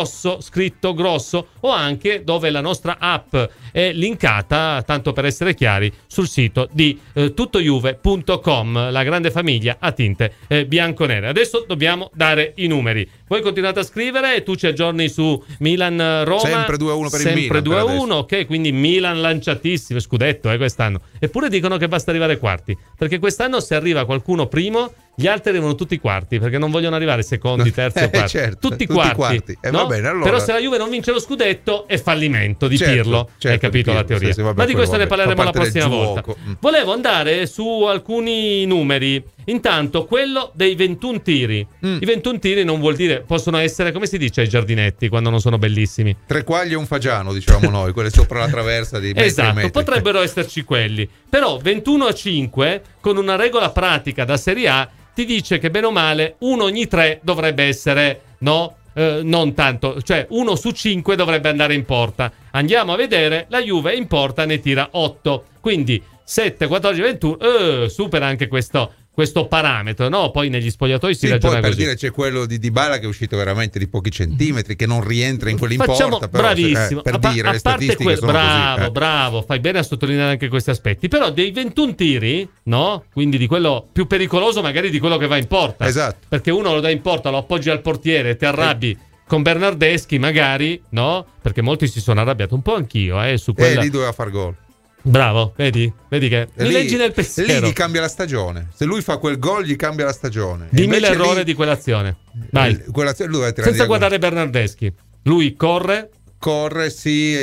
scritto grosso, o anche dove la nostra app è linkata, tanto per essere chiari, sul sito di tuttojuve.com, la grande famiglia a tinte bianconere. Adesso dobbiamo dare i numeri. Voi continuate a scrivere e tu ci aggiorni su Milan-Roma. Sempre 2-1 per il Milan. Sempre 2-1, ok, quindi Milan lanciatissimo, scudetto quest'anno. Eppure dicono che basta arrivare quarti, perché quest'anno se arriva qualcuno primo, gli altri arrivano tutti quarti, perché non vogliono arrivare secondi, terzi o quarti. Certo, tutti quarti. No? Va bene, allora. Però se la Juve non vince lo scudetto è fallimento di Pirlo. Hai capito la teoria? Sì, vabbè, ma di questo ne parleremo la prossima volta. Volevo andare su alcuni numeri. Intanto quello dei 21 tiri. I 21 tiri non vuol dire, possono essere, come si dice ai giardinetti quando non sono bellissimi? 3 quaglie e un fagiano, diciamo noi, quelle sopra la traversa di metri. Esatto, potrebbero esserci quelli. Però 21-5 con una regola pratica da Serie A ti dice che bene o male 1 ogni 3 dovrebbe essere, no? Non tanto, cioè 1 su 5 dovrebbe andare in porta. Andiamo a vedere, la Juve in porta ne tira 8, quindi 7, 14, 21, supera anche questo parametro, no? Poi negli spogliatoi si ragiona poi per così. Dire c'è quello di Dybala che è uscito veramente di pochi centimetri, che non rientra in quell'importa, però bravissimo, per dire le statistiche sono così. Bravo, fai bene a sottolineare anche questi aspetti. Però dei 21 tiri, no? Quindi di quello più pericoloso magari di quello che va in porta. Esatto. Perché uno lo dà in porta, lo appoggi al portiere, ti arrabbi con Bernardeschi magari, no? Perché molti si sono arrabbiati, un po' anch'io, su quella. Lì doveva far gol. Bravo, vedi che mi leggi nel pensiero. Lì gli cambia la stagione. Se lui fa quel gol gli cambia la stagione. Dimmi l'errore di quell'azione. Vai. Senza guardare Bernardeschi. Lui corre, sì.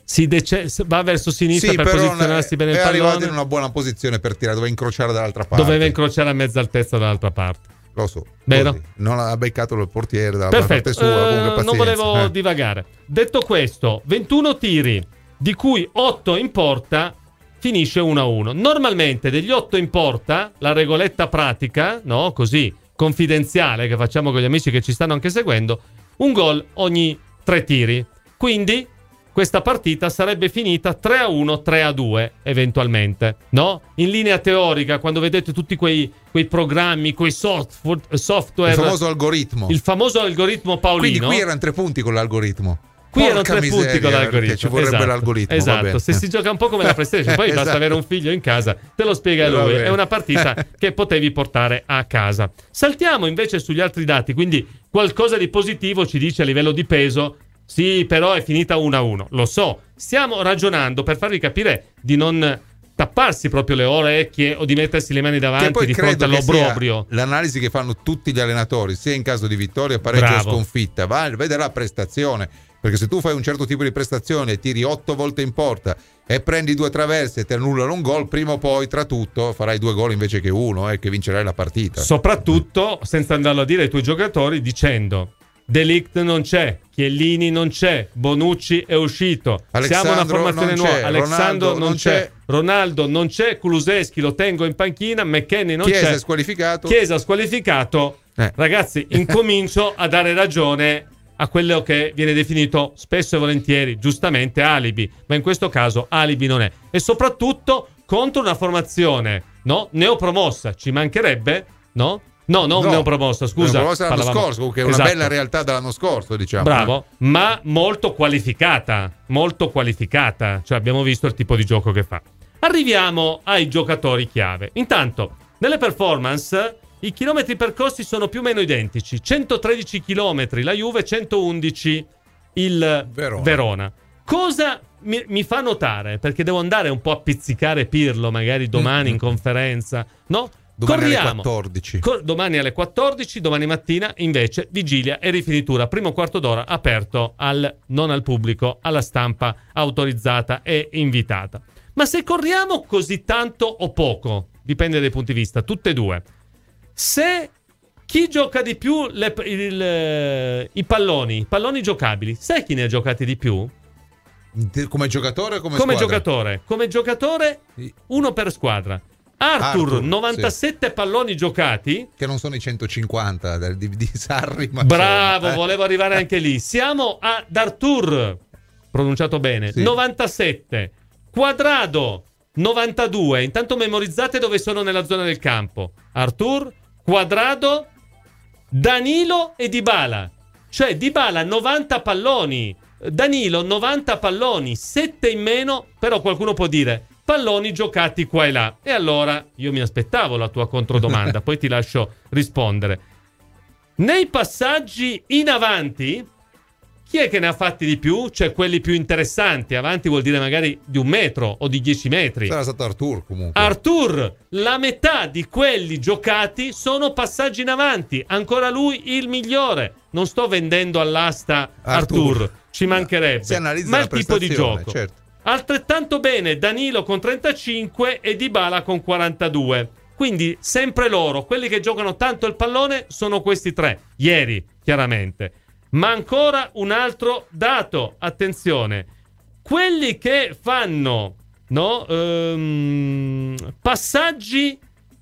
Va verso sinistra per posizionarsi bene il pallone. È arrivato in una buona posizione per tirare, doveva incrociare dall'altra parte. Doveva incrociare a mezza altezza dall'altra parte. Lo so. Vero? Così. Non ha beccato il portiere dalla parte sua. Comunque non volevo divagare. Detto questo, 21 tiri, di cui 8 in porta, finisce 1-1. Normalmente degli 8 in porta, la regoletta pratica, no? Così, confidenziale, che facciamo con gli amici che ci stanno anche seguendo, un gol ogni 3 tiri. Quindi questa partita sarebbe finita 3-1, 3-2 eventualmente, no? In linea teorica, quando vedete tutti quei programmi, quei software, il famoso algoritmo. Il famoso algoritmo Paolino. Quindi qui erano 3 punti con l'algoritmo. Qui erano 3 punti con l'algoritmo. Ci vorrebbe l'algoritmo. Esatto, se si gioca un po' come la PlayStation, poi basta avere un figlio in casa, te lo spiega lui. È una partita che potevi portare a casa. Saltiamo invece sugli altri dati, quindi qualcosa di positivo ci dice a livello di peso. Sì, però è finita 1-1. Lo so, stiamo ragionando per farvi capire di non tapparsi proprio le orecchie o di mettersi le mani davanti di fronte all'obbrobrio. L'analisi che fanno tutti gli allenatori, sia in caso di vittoria, pareggio o sconfitta, vede la prestazione. Perché se tu fai un certo tipo di prestazione e tiri 8 volte in porta e prendi 2 traverse e ti annullano un gol, prima o poi tra tutto farai 2 gol invece che uno e che vincerai la partita. Soprattutto senza andarlo a dire ai tuoi giocatori dicendo De Ligt non c'è, Chiellini non c'è, Bonucci è uscito, siamo una formazione nuova, Alexandro non c'è, Ronaldo non c'è, Kulusevski lo tengo in panchina, McKennie non Chiesa c'è, è squalificato. Chiesa squalificato. Ragazzi, incomincio a dare ragione a quello che viene definito spesso e volentieri, giustamente, alibi, ma in questo caso alibi non è. E soprattutto contro una formazione, no? Neopromossa, ci mancherebbe, no? No, neopromossa, scusa. Neopromossa l'anno scorso, comunque è una bella realtà dell'anno scorso, diciamo. Bravo, ma molto qualificata, cioè abbiamo visto il tipo di gioco che fa. Arriviamo ai giocatori chiave. Intanto, nelle performance i chilometri percorsi sono più o meno identici, 113 chilometri la Juve, 111 il Verona. Cosa mi fa notare, perché devo andare un po' a pizzicare Pirlo magari domani in conferenza, no? Domani alle 14. Domani alle 14, domani mattina invece vigilia e rifinitura, primo quarto d'ora aperto non al pubblico, alla stampa autorizzata e invitata. Ma se corriamo così tanto o poco, dipende dai punti di vista, tutte e due. Se chi gioca di più i palloni giocabili, sai chi ne ha giocati di più? Come giocatore o come squadra? Come giocatore, uno per squadra. Arthur 97 sì. Palloni giocati, che non sono i 150 di Sarri, ma bravo, volevo arrivare anche lì. Siamo ad Arthur, pronunciato bene, sì. 97, Quadrado 92. Intanto memorizzate dove sono nella zona del campo: Arthur, Quadrado, Danilo e Dybala. Cioè Dybala 90 palloni, Danilo 90 palloni, 7 in meno. Però qualcuno può dire palloni giocati qua e là. E allora io mi aspettavo la tua controdomanda, poi ti lascio rispondere. Nei passaggi in avanti, chi è che ne ha fatti di più? Cioè quelli più interessanti. Avanti vuol dire magari di 1 metro o di 10 metri. Sarà stato Arthur comunque. Arthur, la metà di quelli giocati sono passaggi in avanti. Ancora lui il migliore. Non sto vendendo all'asta Arthur. Ci mancherebbe. Si analizza ma il tipo di gioco. Certo. Altrettanto bene Danilo con 35 e Dybala con 42. Quindi sempre loro. Quelli che giocano tanto il pallone sono questi tre. Ieri, chiaramente. Ma ancora un altro dato, attenzione, quelli che fanno passaggi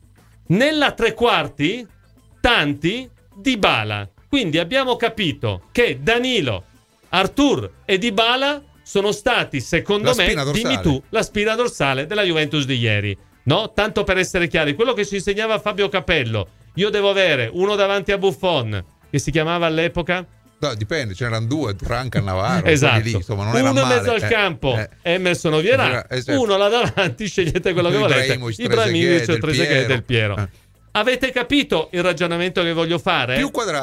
nella tre quarti, tanti, Dybala. Quindi abbiamo capito che Danilo, Arthur e Dybala sono stati, secondo me, dimmi tu, la spina dorsale della Juventus di ieri. No? Tanto per essere chiari, quello che ci insegnava Fabio Capello, io devo avere uno davanti a Buffon, che si chiamava all'epoca? No, dipende, ce n'erano 2, Franca e Navarro. Esatto. Lì, insomma, non era uno male. in mezzo al campo, Emerson o Vieira, certo. Uno là davanti, scegliete quello che volete. Ibrahimovic o Trezeguet del Piero. Avete capito il ragionamento che voglio fare?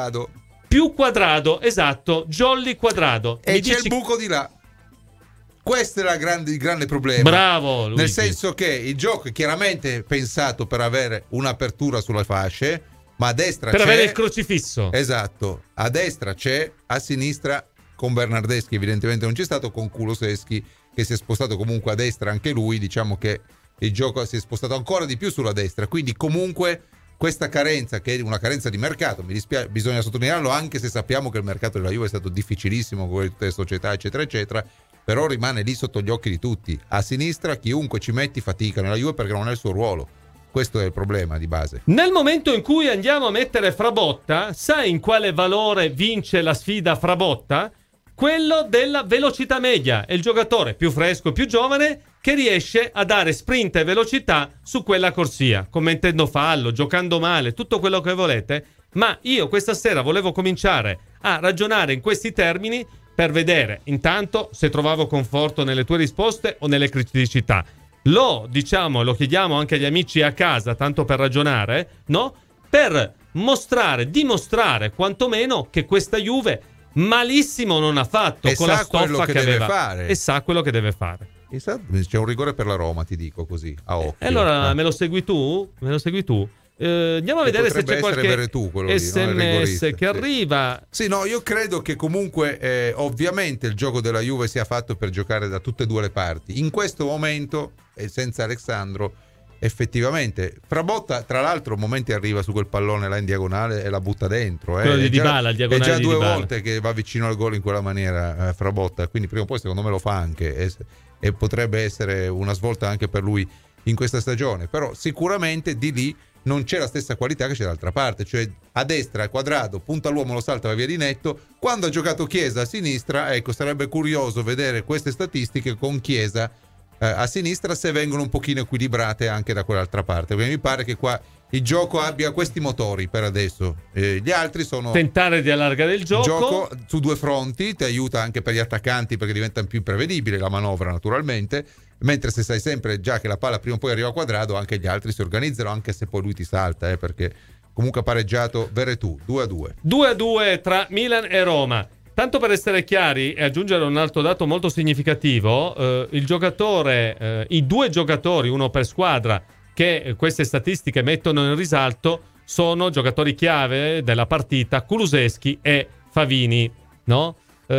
Più quadrado, esatto, jolly quadrado. E c'è il buco di là. Questo è il grande problema. Bravo, Luigi. Nel senso che il gioco è chiaramente pensato per avere un'apertura sulle fasce, ma a destra per c'è, avere il crocifisso. Esatto, a destra c'è, a sinistra con Bernardeschi evidentemente non c'è stato, con Kulusevski che si è spostato comunque a destra anche lui, diciamo che il gioco si è spostato ancora di più sulla destra, quindi comunque questa carenza, che è una carenza di mercato, mi dispiace, bisogna sottolinearlo, anche se sappiamo che il mercato della Juve è stato difficilissimo con tutte le società eccetera eccetera, però rimane lì sotto gli occhi di tutti. A sinistra chiunque ci metti fatica nella Juve perché non è il suo ruolo. Questo è il problema di base. Nel momento in cui andiamo a mettere Frabotta, sai in quale valore vince la sfida Frabotta? Quello della velocità media. È il giocatore più fresco, più giovane, che riesce a dare sprint e velocità su quella corsia, commettendo fallo, giocando male, tutto quello che volete. Ma io questa sera volevo cominciare a ragionare in questi termini per vedere intanto se trovavo conforto nelle tue risposte o nelle criticità. Lo chiediamo anche agli amici a casa, tanto per ragionare, no? Per dimostrare quantomeno che questa Juve malissimo non ha fatto con la stoffa che aveva fare. E sa quello che deve fare. C'è un rigore per la Roma, ti dico così, a occhio. E allora me lo segui tu? Andiamo a vedere se c'è qualche Veretù, SMS che arriva. Sì, no, io credo che comunque ovviamente il gioco della Juve sia fatto per giocare da tutte e due le parti. In questo momento, senza Alexandro, effettivamente Frabotta, tra l'altro, momenti arriva su quel pallone là in diagonale e la butta dentro. Quello di Dybala, il diagonale. È già di due Dybala. volte che va vicino al gol in quella maniera, Frabotta. Quindi prima o poi secondo me lo fa anche e potrebbe essere una svolta anche per lui in questa stagione. Però sicuramente di lì non c'è la stessa qualità che c'è dall'altra parte, cioè a destra Quadrado, punta all'uomo, lo salta, va via di netto. Quando ha giocato Chiesa a sinistra, ecco, sarebbe curioso vedere queste statistiche con Chiesa a sinistra, se vengono un pochino equilibrate anche da quell'altra parte, perché mi pare che qua il gioco abbia questi motori per adesso. Gli altri sono tentare di allargare il gioco su due fronti, ti aiuta anche per gli attaccanti perché diventa più imprevedibile la manovra, naturalmente. Mentre se sai sempre già che la palla prima o poi arriva a Quadrado, anche gli altri si organizzano, anche se poi lui ti salta, perché comunque ha pareggiato Veretù 2-2. 2-2 tra Milan e Roma. Tanto per essere chiari e aggiungere un altro dato molto significativo, il giocatore, i due giocatori, uno per squadra, che queste statistiche mettono in risalto sono giocatori chiave della partita, Kulusevski e Favini, no?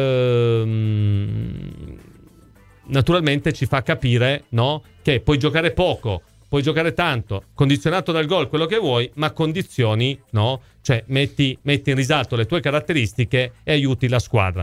Naturalmente ci fa capire, no, che puoi giocare poco, puoi giocare tanto, condizionato dal gol, quello che vuoi, ma condizioni, no? Cioè metti in risalto le tue caratteristiche e aiuti la squadra.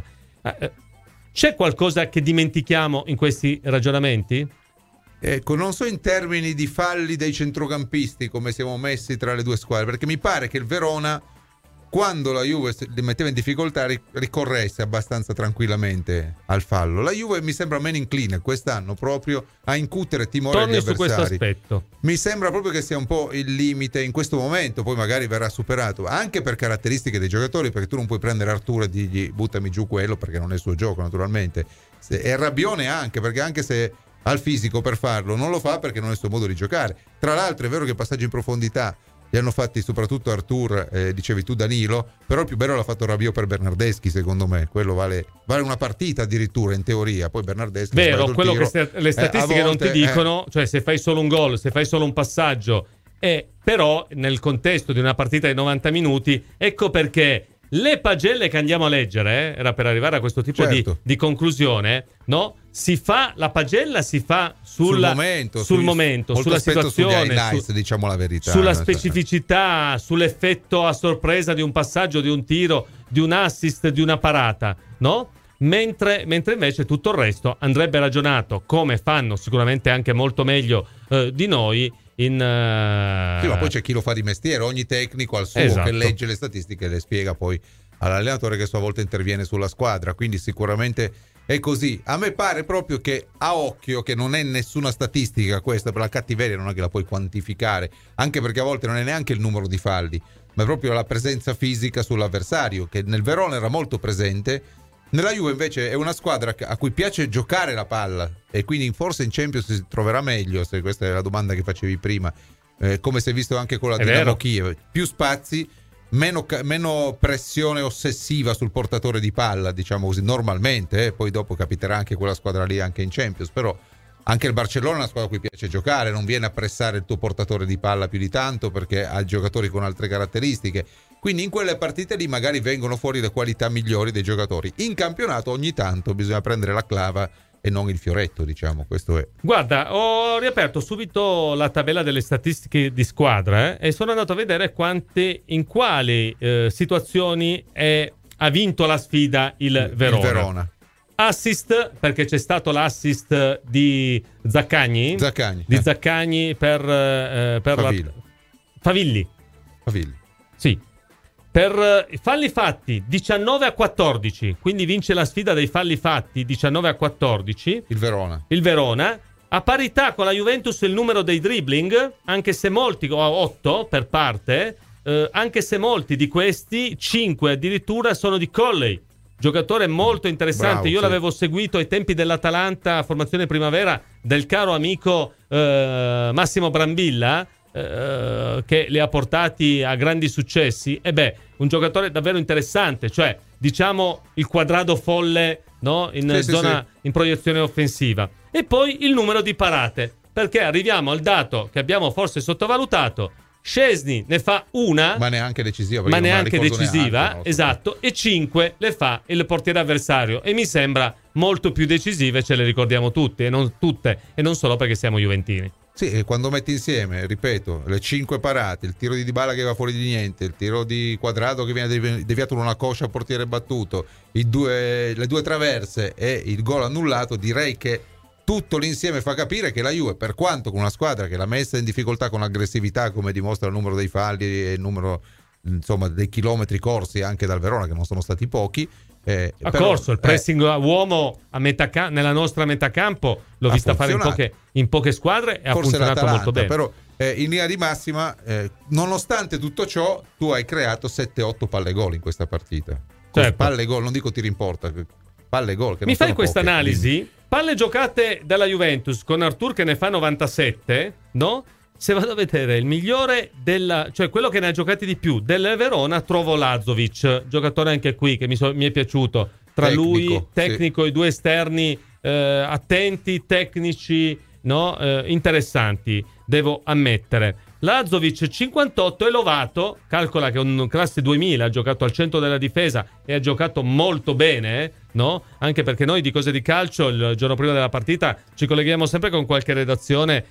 C'è qualcosa che dimentichiamo in questi ragionamenti? Ecco, non so in termini di falli dei centrocampisti come siamo messi tra le due squadre, perché mi pare che il Verona, quando la Juve li metteva in difficoltà, ricorresse abbastanza tranquillamente al fallo. La Juve mi sembra meno incline quest'anno proprio a incutere timore agli avversari. Su questo aspetto. Mi sembra proprio che sia un po' il limite in questo momento, poi magari verrà superato, anche per caratteristiche dei giocatori, perché tu non puoi prendere Arturo e dirgli buttami giù quello, perché non è il suo gioco, naturalmente. E Rabione anche, perché anche se ha il fisico per farlo, non lo fa perché non è il suo modo di giocare. Tra l'altro è vero che passaggi in profondità li hanno fatti soprattutto Artur, dicevi tu Danilo, però il più bello l'ha fatto Rabiot per Bernardeschi, secondo me. Quello vale una partita addirittura in teoria, poi Bernardeschi vero, quello che le statistiche non ti dicono, cioè se fai solo un gol, se fai solo un passaggio, però nel contesto di una partita di 90 minuti, ecco perché le pagelle che andiamo a leggere, era per arrivare a questo tipo di conclusione, no? La pagella si fa sul momento, sulla situazione, diciamo la verità, sulla specificità, sull'effetto a sorpresa di un passaggio, di un tiro, di un assist, di una parata, no? Mentre invece tutto il resto andrebbe ragionato, come fanno sicuramente anche molto meglio di noi, sì, ma poi c'è chi lo fa di mestiere, ogni tecnico al suo, esatto, che legge le statistiche e le spiega poi all'allenatore che a sua volta interviene sulla squadra, quindi sicuramente è così. A me pare proprio che a occhio, che non è nessuna statistica questa, per la cattiveria non è che la puoi quantificare, anche perché a volte non è neanche il numero di falli, ma è proprio la presenza fisica sull'avversario, che nel Verona era molto presente. Nella Juve invece è una squadra a cui piace giocare la palla, e quindi forse in Champions si troverà meglio, se questa è la domanda che facevi prima, come si è visto anche con la Dinamo Kiev. Più spazi, meno pressione ossessiva sul portatore di palla, diciamo così, normalmente, poi dopo capiterà anche quella squadra lì anche in Champions, però anche il Barcellona è una squadra a cui piace giocare, non viene a pressare il tuo portatore di palla più di tanto perché ha giocatori con altre caratteristiche. Quindi in quelle partite lì magari vengono fuori le qualità migliori dei giocatori. In campionato ogni tanto bisogna prendere la clava e non il fioretto, diciamo, questo è. Guarda, ho riaperto subito la tabella delle statistiche di squadra e sono andato a vedere in quali situazioni ha vinto la sfida il Verona. Assist, perché c'è stato l'assist di Zaccagni. Di Zaccagni per Favilli. Sì. Per falli fatti 19-14, quindi vince la sfida dei falli fatti 19-14 il Verona. A parità con la Juventus il numero dei dribbling, anche se molti, 8 per parte, anche se molti di questi, 5 addirittura, sono di Colley, giocatore molto interessante. Bravo, io l'avevo seguito ai tempi dell'Atalanta, formazione primavera del caro amico Massimo Brambilla, che li ha portati a grandi successi. Un giocatore davvero interessante, cioè diciamo il quadrado folle, no? In proiezione offensiva. E poi il numero di parate, perché arriviamo al dato che abbiamo forse sottovalutato: Szczęsny ne fa una, ma neanche decisiva, neanche, esatto, e 5 le fa il portiere avversario, e mi sembra molto più decisive, ce le ricordiamo tutte, e non solo perché siamo juventini. Sì, e quando metti insieme, ripeto, le 5 parate, il tiro di Dybala che va fuori di niente, il tiro di Quadrado che viene deviato in una coscia a portiere battuto, le due traverse e il gol annullato, direi che tutto l'insieme fa capire che la Juve, per quanto con una squadra che l'ha messa in difficoltà con aggressività, come dimostra il numero dei falli e il numero, insomma, dei chilometri corsi anche dal Verona, che non sono stati pochi, corso il pressing a uomo nella nostra metà campo l'ho vista fare in poche squadre e ha funzionato molto bene. Però in linea di massima, nonostante tutto ciò, tu hai creato 7-8 palle gol in questa partita. Certo. Palle gol, non dico tiri in porta, palle gol. Che mi fai questa poche, analisi? quindi. Palle giocate dalla Juventus con Artur che ne fa 97, no? Se vado a vedere il migliore cioè quello che ne ha giocati di più del Verona, trovo Lazovic, giocatore anche qui che mi è piaciuto. Tra lui, tecnico, sì. I due esterni attenti, tecnici, no? Interessanti, devo ammettere. Lazovic 58 e Lovato, calcola che è un classe 2000, ha giocato al centro della difesa e ha giocato molto bene, no? Anche perché noi di Cose di Calcio il giorno prima della partita ci colleghiamo sempre con qualche redazione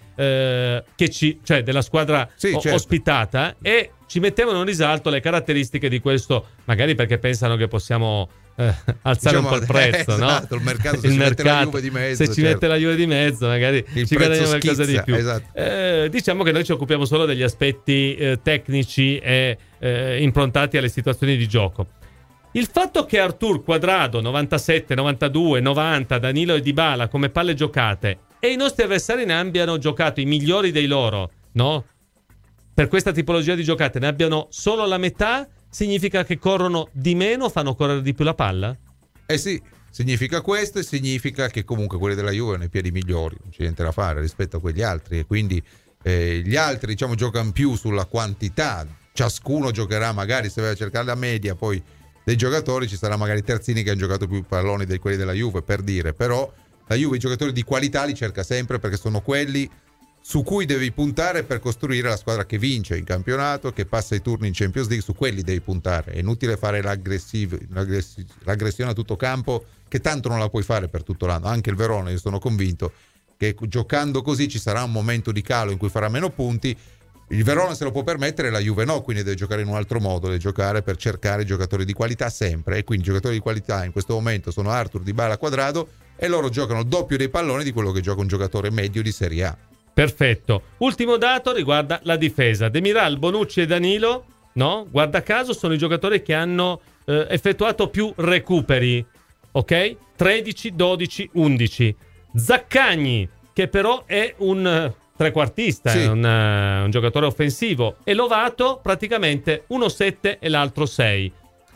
cioè della squadra certo. Ospitata, e ci mettevano in risalto le caratteristiche di questo, magari perché pensano che possiamo alzare un po' il prezzo, esatto, no? Il mercato, se ci mette la Juve di mezzo, se ci mette la Juve di mezzo, magari ci guadagniamo qualcosa di più. Esatto. Diciamo che noi ci occupiamo solo degli aspetti tecnici e improntati alle situazioni di gioco. Il fatto che Artur, Quadrado 97, 92, 90, Danilo e Dybala come palle giocate e i nostri avversari ne abbiano giocato i migliori dei loro, no? Per questa tipologia di giocate ne abbiano solo la metà, significa che corrono di meno, fanno correre di più la palla? Sì, significa questo, e significa che comunque quelli della Juve hanno i piedi migliori, non c'è niente da fare rispetto a quegli altri, e quindi gli altri, diciamo, giocano più sulla quantità, ciascuno giocherà magari, se vai a cercare la media poi dei giocatori, ci sarà magari terzini che hanno giocato più palloni di quelli della Juve, per dire, però la Juve i giocatori di qualità li cerca sempre, perché sono quelli su cui devi puntare per costruire la squadra che vince in campionato, che passa i turni in Champions League. Su quelli devi puntare, è inutile fare l'aggressione a tutto campo, che tanto non la puoi fare per tutto l'anno. Anche il Verona, io sono convinto che giocando così ci sarà un momento di calo in cui farà meno punti. Il Verona se lo può permettere, la Juve no, quindi deve giocare in un altro modo, deve giocare per cercare giocatori di qualità sempre, e quindi i giocatori di qualità in questo momento sono Artur, Dybala, Quadrado, e loro giocano il doppio dei palloni di quello che gioca un giocatore medio di Serie A. Perfetto. Ultimo dato riguarda la difesa. Demiral, Bonucci e Danilo, no? Guarda caso sono i giocatori che hanno effettuato più recuperi, ok? 13, 12, 11. Zaccagni, che però è un trequartista, sì. È un giocatore offensivo, e Lovato praticamente uno 7 e l'altro 6.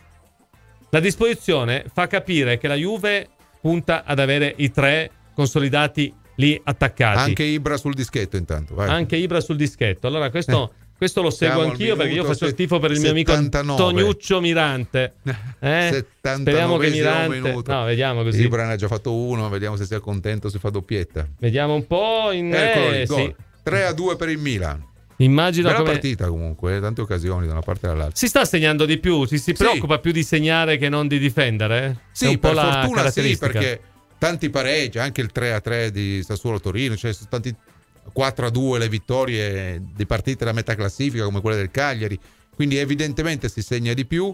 La disposizione fa capire che la Juve punta ad avere i tre consolidati lì attaccati. Anche Ibra sul dischetto intanto. Vai. Anche Ibra sul dischetto. Allora questo lo seguo anch'io, perché io faccio il tifo per il mio amico Toniuccio Mirante. 79 Speriamo che Mirante minuto. No, vediamo così. Ibra ne ha già fatto uno, vediamo se sia contento, se fa doppietta. Vediamo un po'. Sì. 3-2 per il Milan. Immagino bella partita comunque, tante occasioni da una parte all'altra. Si sta segnando di più, si preoccupa più di segnare che non di difendere? Sì, è un per po' fortuna la sì, perché tanti pareggi, anche il 3-3 di Sassuolo-Torino, cioè sono tanti 4-2 le vittorie di partite da metà classifica come quelle del Cagliari, quindi evidentemente si segna di più,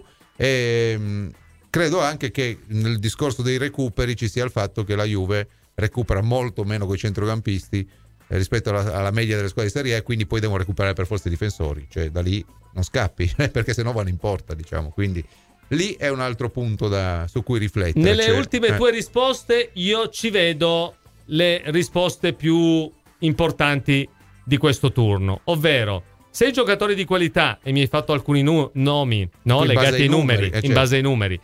e credo anche che nel discorso dei recuperi ci sia il fatto che la Juve recupera molto meno coi centrocampisti rispetto alla media delle squadre di Serie A, e quindi poi devono recuperare per forza i difensori, cioè da lì non scappi perché sennò vanno in porta, diciamo, quindi lì è un altro punto su cui riflettere. Nelle ultime tue risposte io ci vedo le risposte più importanti di questo turno, ovvero 6 giocatori di qualità, e mi hai fatto alcuni nomi, no? Legati ai numeri, in base ai numeri.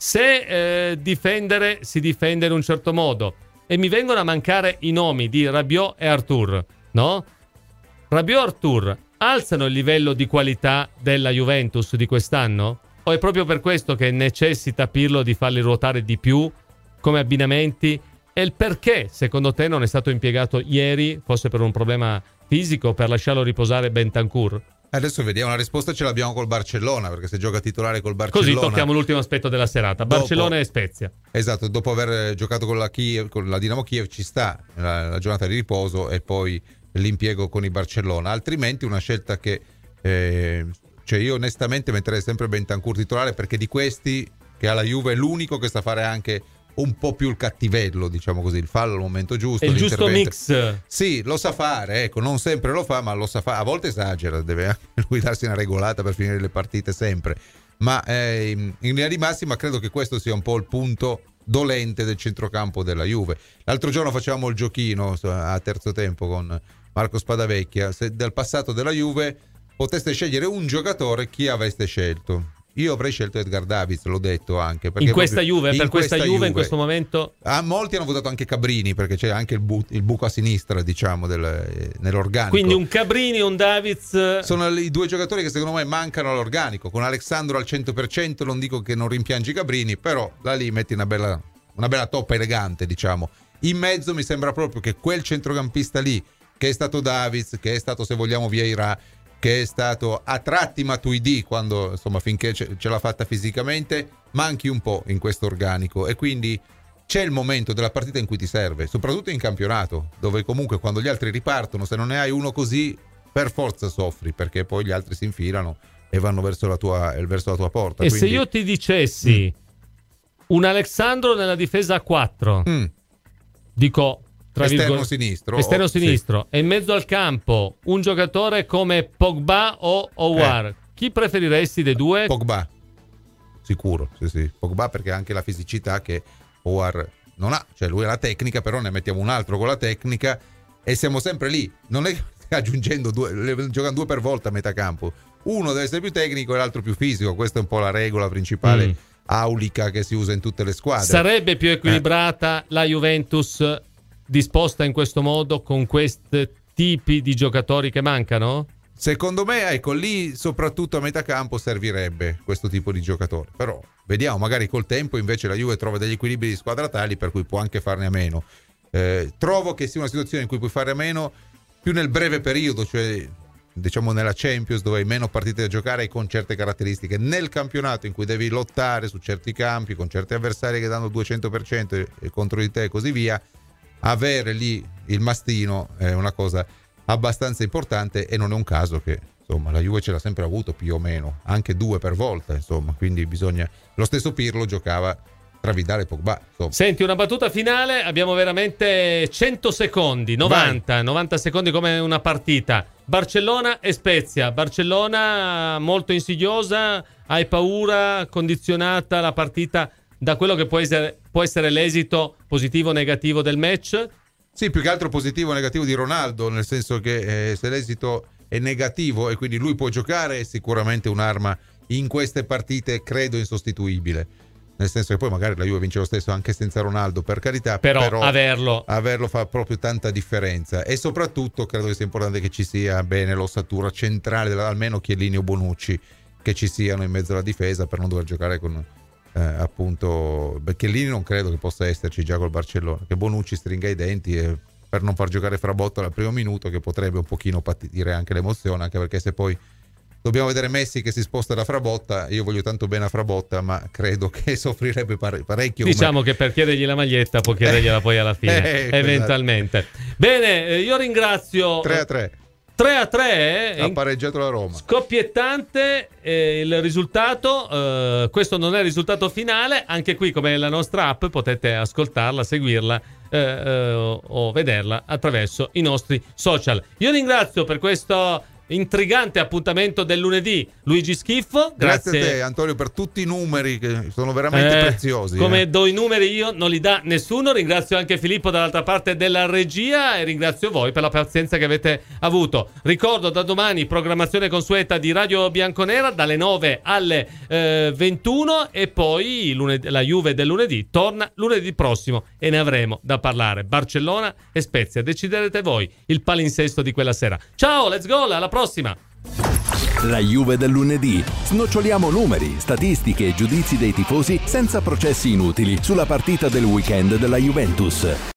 Se difendere si difende in un certo modo, e mi vengono a mancare i nomi di Rabiot e Artur, no? Rabiot e Artur alzano il livello di qualità della Juventus di quest'anno? O è proprio per questo che necessita Pirlo di farli ruotare di più come abbinamenti? E il perché, secondo te, non è stato impiegato ieri? Fosse per un problema fisico, per lasciarlo riposare Bentancur? Adesso vediamo, la risposta ce l'abbiamo col Barcellona, perché se gioca titolare col Barcellona... Così tocchiamo l'ultimo aspetto della serata, Barcellona e Spezia. Esatto, dopo aver giocato con la Dinamo Kiev ci sta la giornata di riposo e poi l'impiego con il Barcellona, altrimenti una scelta che cioè io onestamente metterei sempre Bentancur titolare, perché di questi che alla Juve è l'unico che sa fare anche un po' più il cattivello, diciamo così, il fallo al momento giusto, è il giusto mix. Sì, lo sa fare, ecco, non sempre lo fa, ma lo sa fare, a volte esagera, deve anche lui darsi una regolata per finire le partite sempre, ma in linea di massima credo che questo sia un po' il punto dolente del centrocampo della Juve. L'altro giorno facevamo il giochino a terzo tempo con Marco Spadavecchia, se dal passato della Juve poteste scegliere un giocatore, chi avreste scelto? Io avrei scelto Edgar Davids, l'ho detto anche. In questa Juve, per questa Juve in questo momento? Molti hanno votato anche Cabrini, perché c'è anche il buco a sinistra, diciamo, nell'organico. Quindi un Cabrini e un Davids. Sono i due giocatori che secondo me mancano all'organico. Con Alexandro al 100%, non dico che non rimpiangi Cabrini, però là lì metti una bella toppa elegante, diciamo. In mezzo mi sembra proprio che quel centrocampista lì, che è stato Davids, che è stato, se vogliamo, Vieira, che è stato a tratti Matuidi, quando insomma finché ce l'ha fatta fisicamente, manchi un po' in questo organico, e quindi c'è il momento della partita in cui ti serve, soprattutto in campionato, dove comunque quando gli altri ripartono, se non ne hai uno così, per forza soffri, perché poi gli altri si infilano e vanno verso la tua porta. E quindi... se io ti dicessi un Alexandro nella difesa a 4, dico... esterno sinistro, sì. E in mezzo al campo un giocatore come Pogba o Aouar, chi preferiresti dei due? Pogba, sicuro, sì. Pogba, perché ha anche la fisicità che Aouar non ha, cioè lui ha la tecnica, però ne mettiamo un altro con la tecnica e siamo sempre lì, non è aggiungendo giocano due per volta a metà campo, uno deve essere più tecnico e l'altro più fisico, questa è un po' la regola principale aulica che si usa in tutte le squadre. Sarebbe più equilibrata la Juventus disposta in questo modo, con questi tipi di giocatori che mancano? Secondo me, ecco, lì soprattutto a metà campo servirebbe questo tipo di giocatore, però vediamo, magari col tempo invece la Juve trova degli equilibri di squadra tali per cui può anche farne a meno. Trovo che sia una situazione in cui puoi fare a meno più nel breve periodo, cioè diciamo nella Champions, dove hai meno partite da giocare e con certe caratteristiche. Nel campionato, in cui devi lottare su certi campi con certi avversari che danno 200% e contro di te e così via, avere lì il mastino è una cosa abbastanza importante, e non è un caso che insomma la Juve ce l'ha sempre avuto più o meno, anche due per volta, insomma, quindi bisogna... Lo stesso Pirlo giocava tra Vidal e Pogba, insomma. Senti, una battuta finale, abbiamo veramente 100 secondi, 90 secondi come una partita. Barcellona e Spezia. Barcellona molto insidiosa, hai paura, condizionata la partita da quello che può essere l'esito positivo o negativo del match? Sì, più che altro positivo o negativo di Ronaldo, nel senso che se l'esito è negativo e quindi lui può giocare, è sicuramente un'arma in queste partite, credo, insostituibile. Nel senso che poi magari la Juve vince lo stesso anche senza Ronaldo, per carità, però averlo fa proprio tanta differenza, e soprattutto credo che sia importante che ci sia bene l'ossatura centrale, almeno Chiellini o Bonucci, che ci siano in mezzo alla difesa per non dover giocare con... appunto, Chiellini non credo che possa esserci già col Barcellona, che Bonucci stringa i denti per non far giocare Frabotta al primo minuto, che potrebbe un pochino patire anche l'emozione, anche perché se poi dobbiamo vedere Messi che si sposta da Frabotta, io voglio tanto bene a Frabotta, ma credo che soffrirebbe parecchio. Diciamo che per chiedergli la maglietta può chiedergliela poi alla fine, eventualmente. Esatto. Bene, io ringrazio. 3-3 ha pareggiato la Roma, scoppiettante il risultato. Questo non è il risultato finale, anche qui come la nostra app potete ascoltarla, seguirla o vederla attraverso i nostri social. Io ringrazio per questo intrigante appuntamento del lunedì Luigi Schiffo. Grazie a te, Antonio, per tutti i numeri che sono veramente preziosi. Come do i numeri io, non li dà nessuno. Ringrazio anche Filippo dall'altra parte della regia e ringrazio voi per la pazienza che avete avuto. Ricordo, da domani programmazione consueta di Radio Bianconera dalle 9 alle 21, e poi la Juve del lunedì torna lunedì prossimo e ne avremo da parlare. Barcellona e Spezia, deciderete voi il palinsesto di quella sera. Ciao, let's go, alla prossima. La Juve del lunedì. Snoccioliamo numeri, statistiche e giudizi dei tifosi senza processi inutili sulla partita del weekend della Juventus.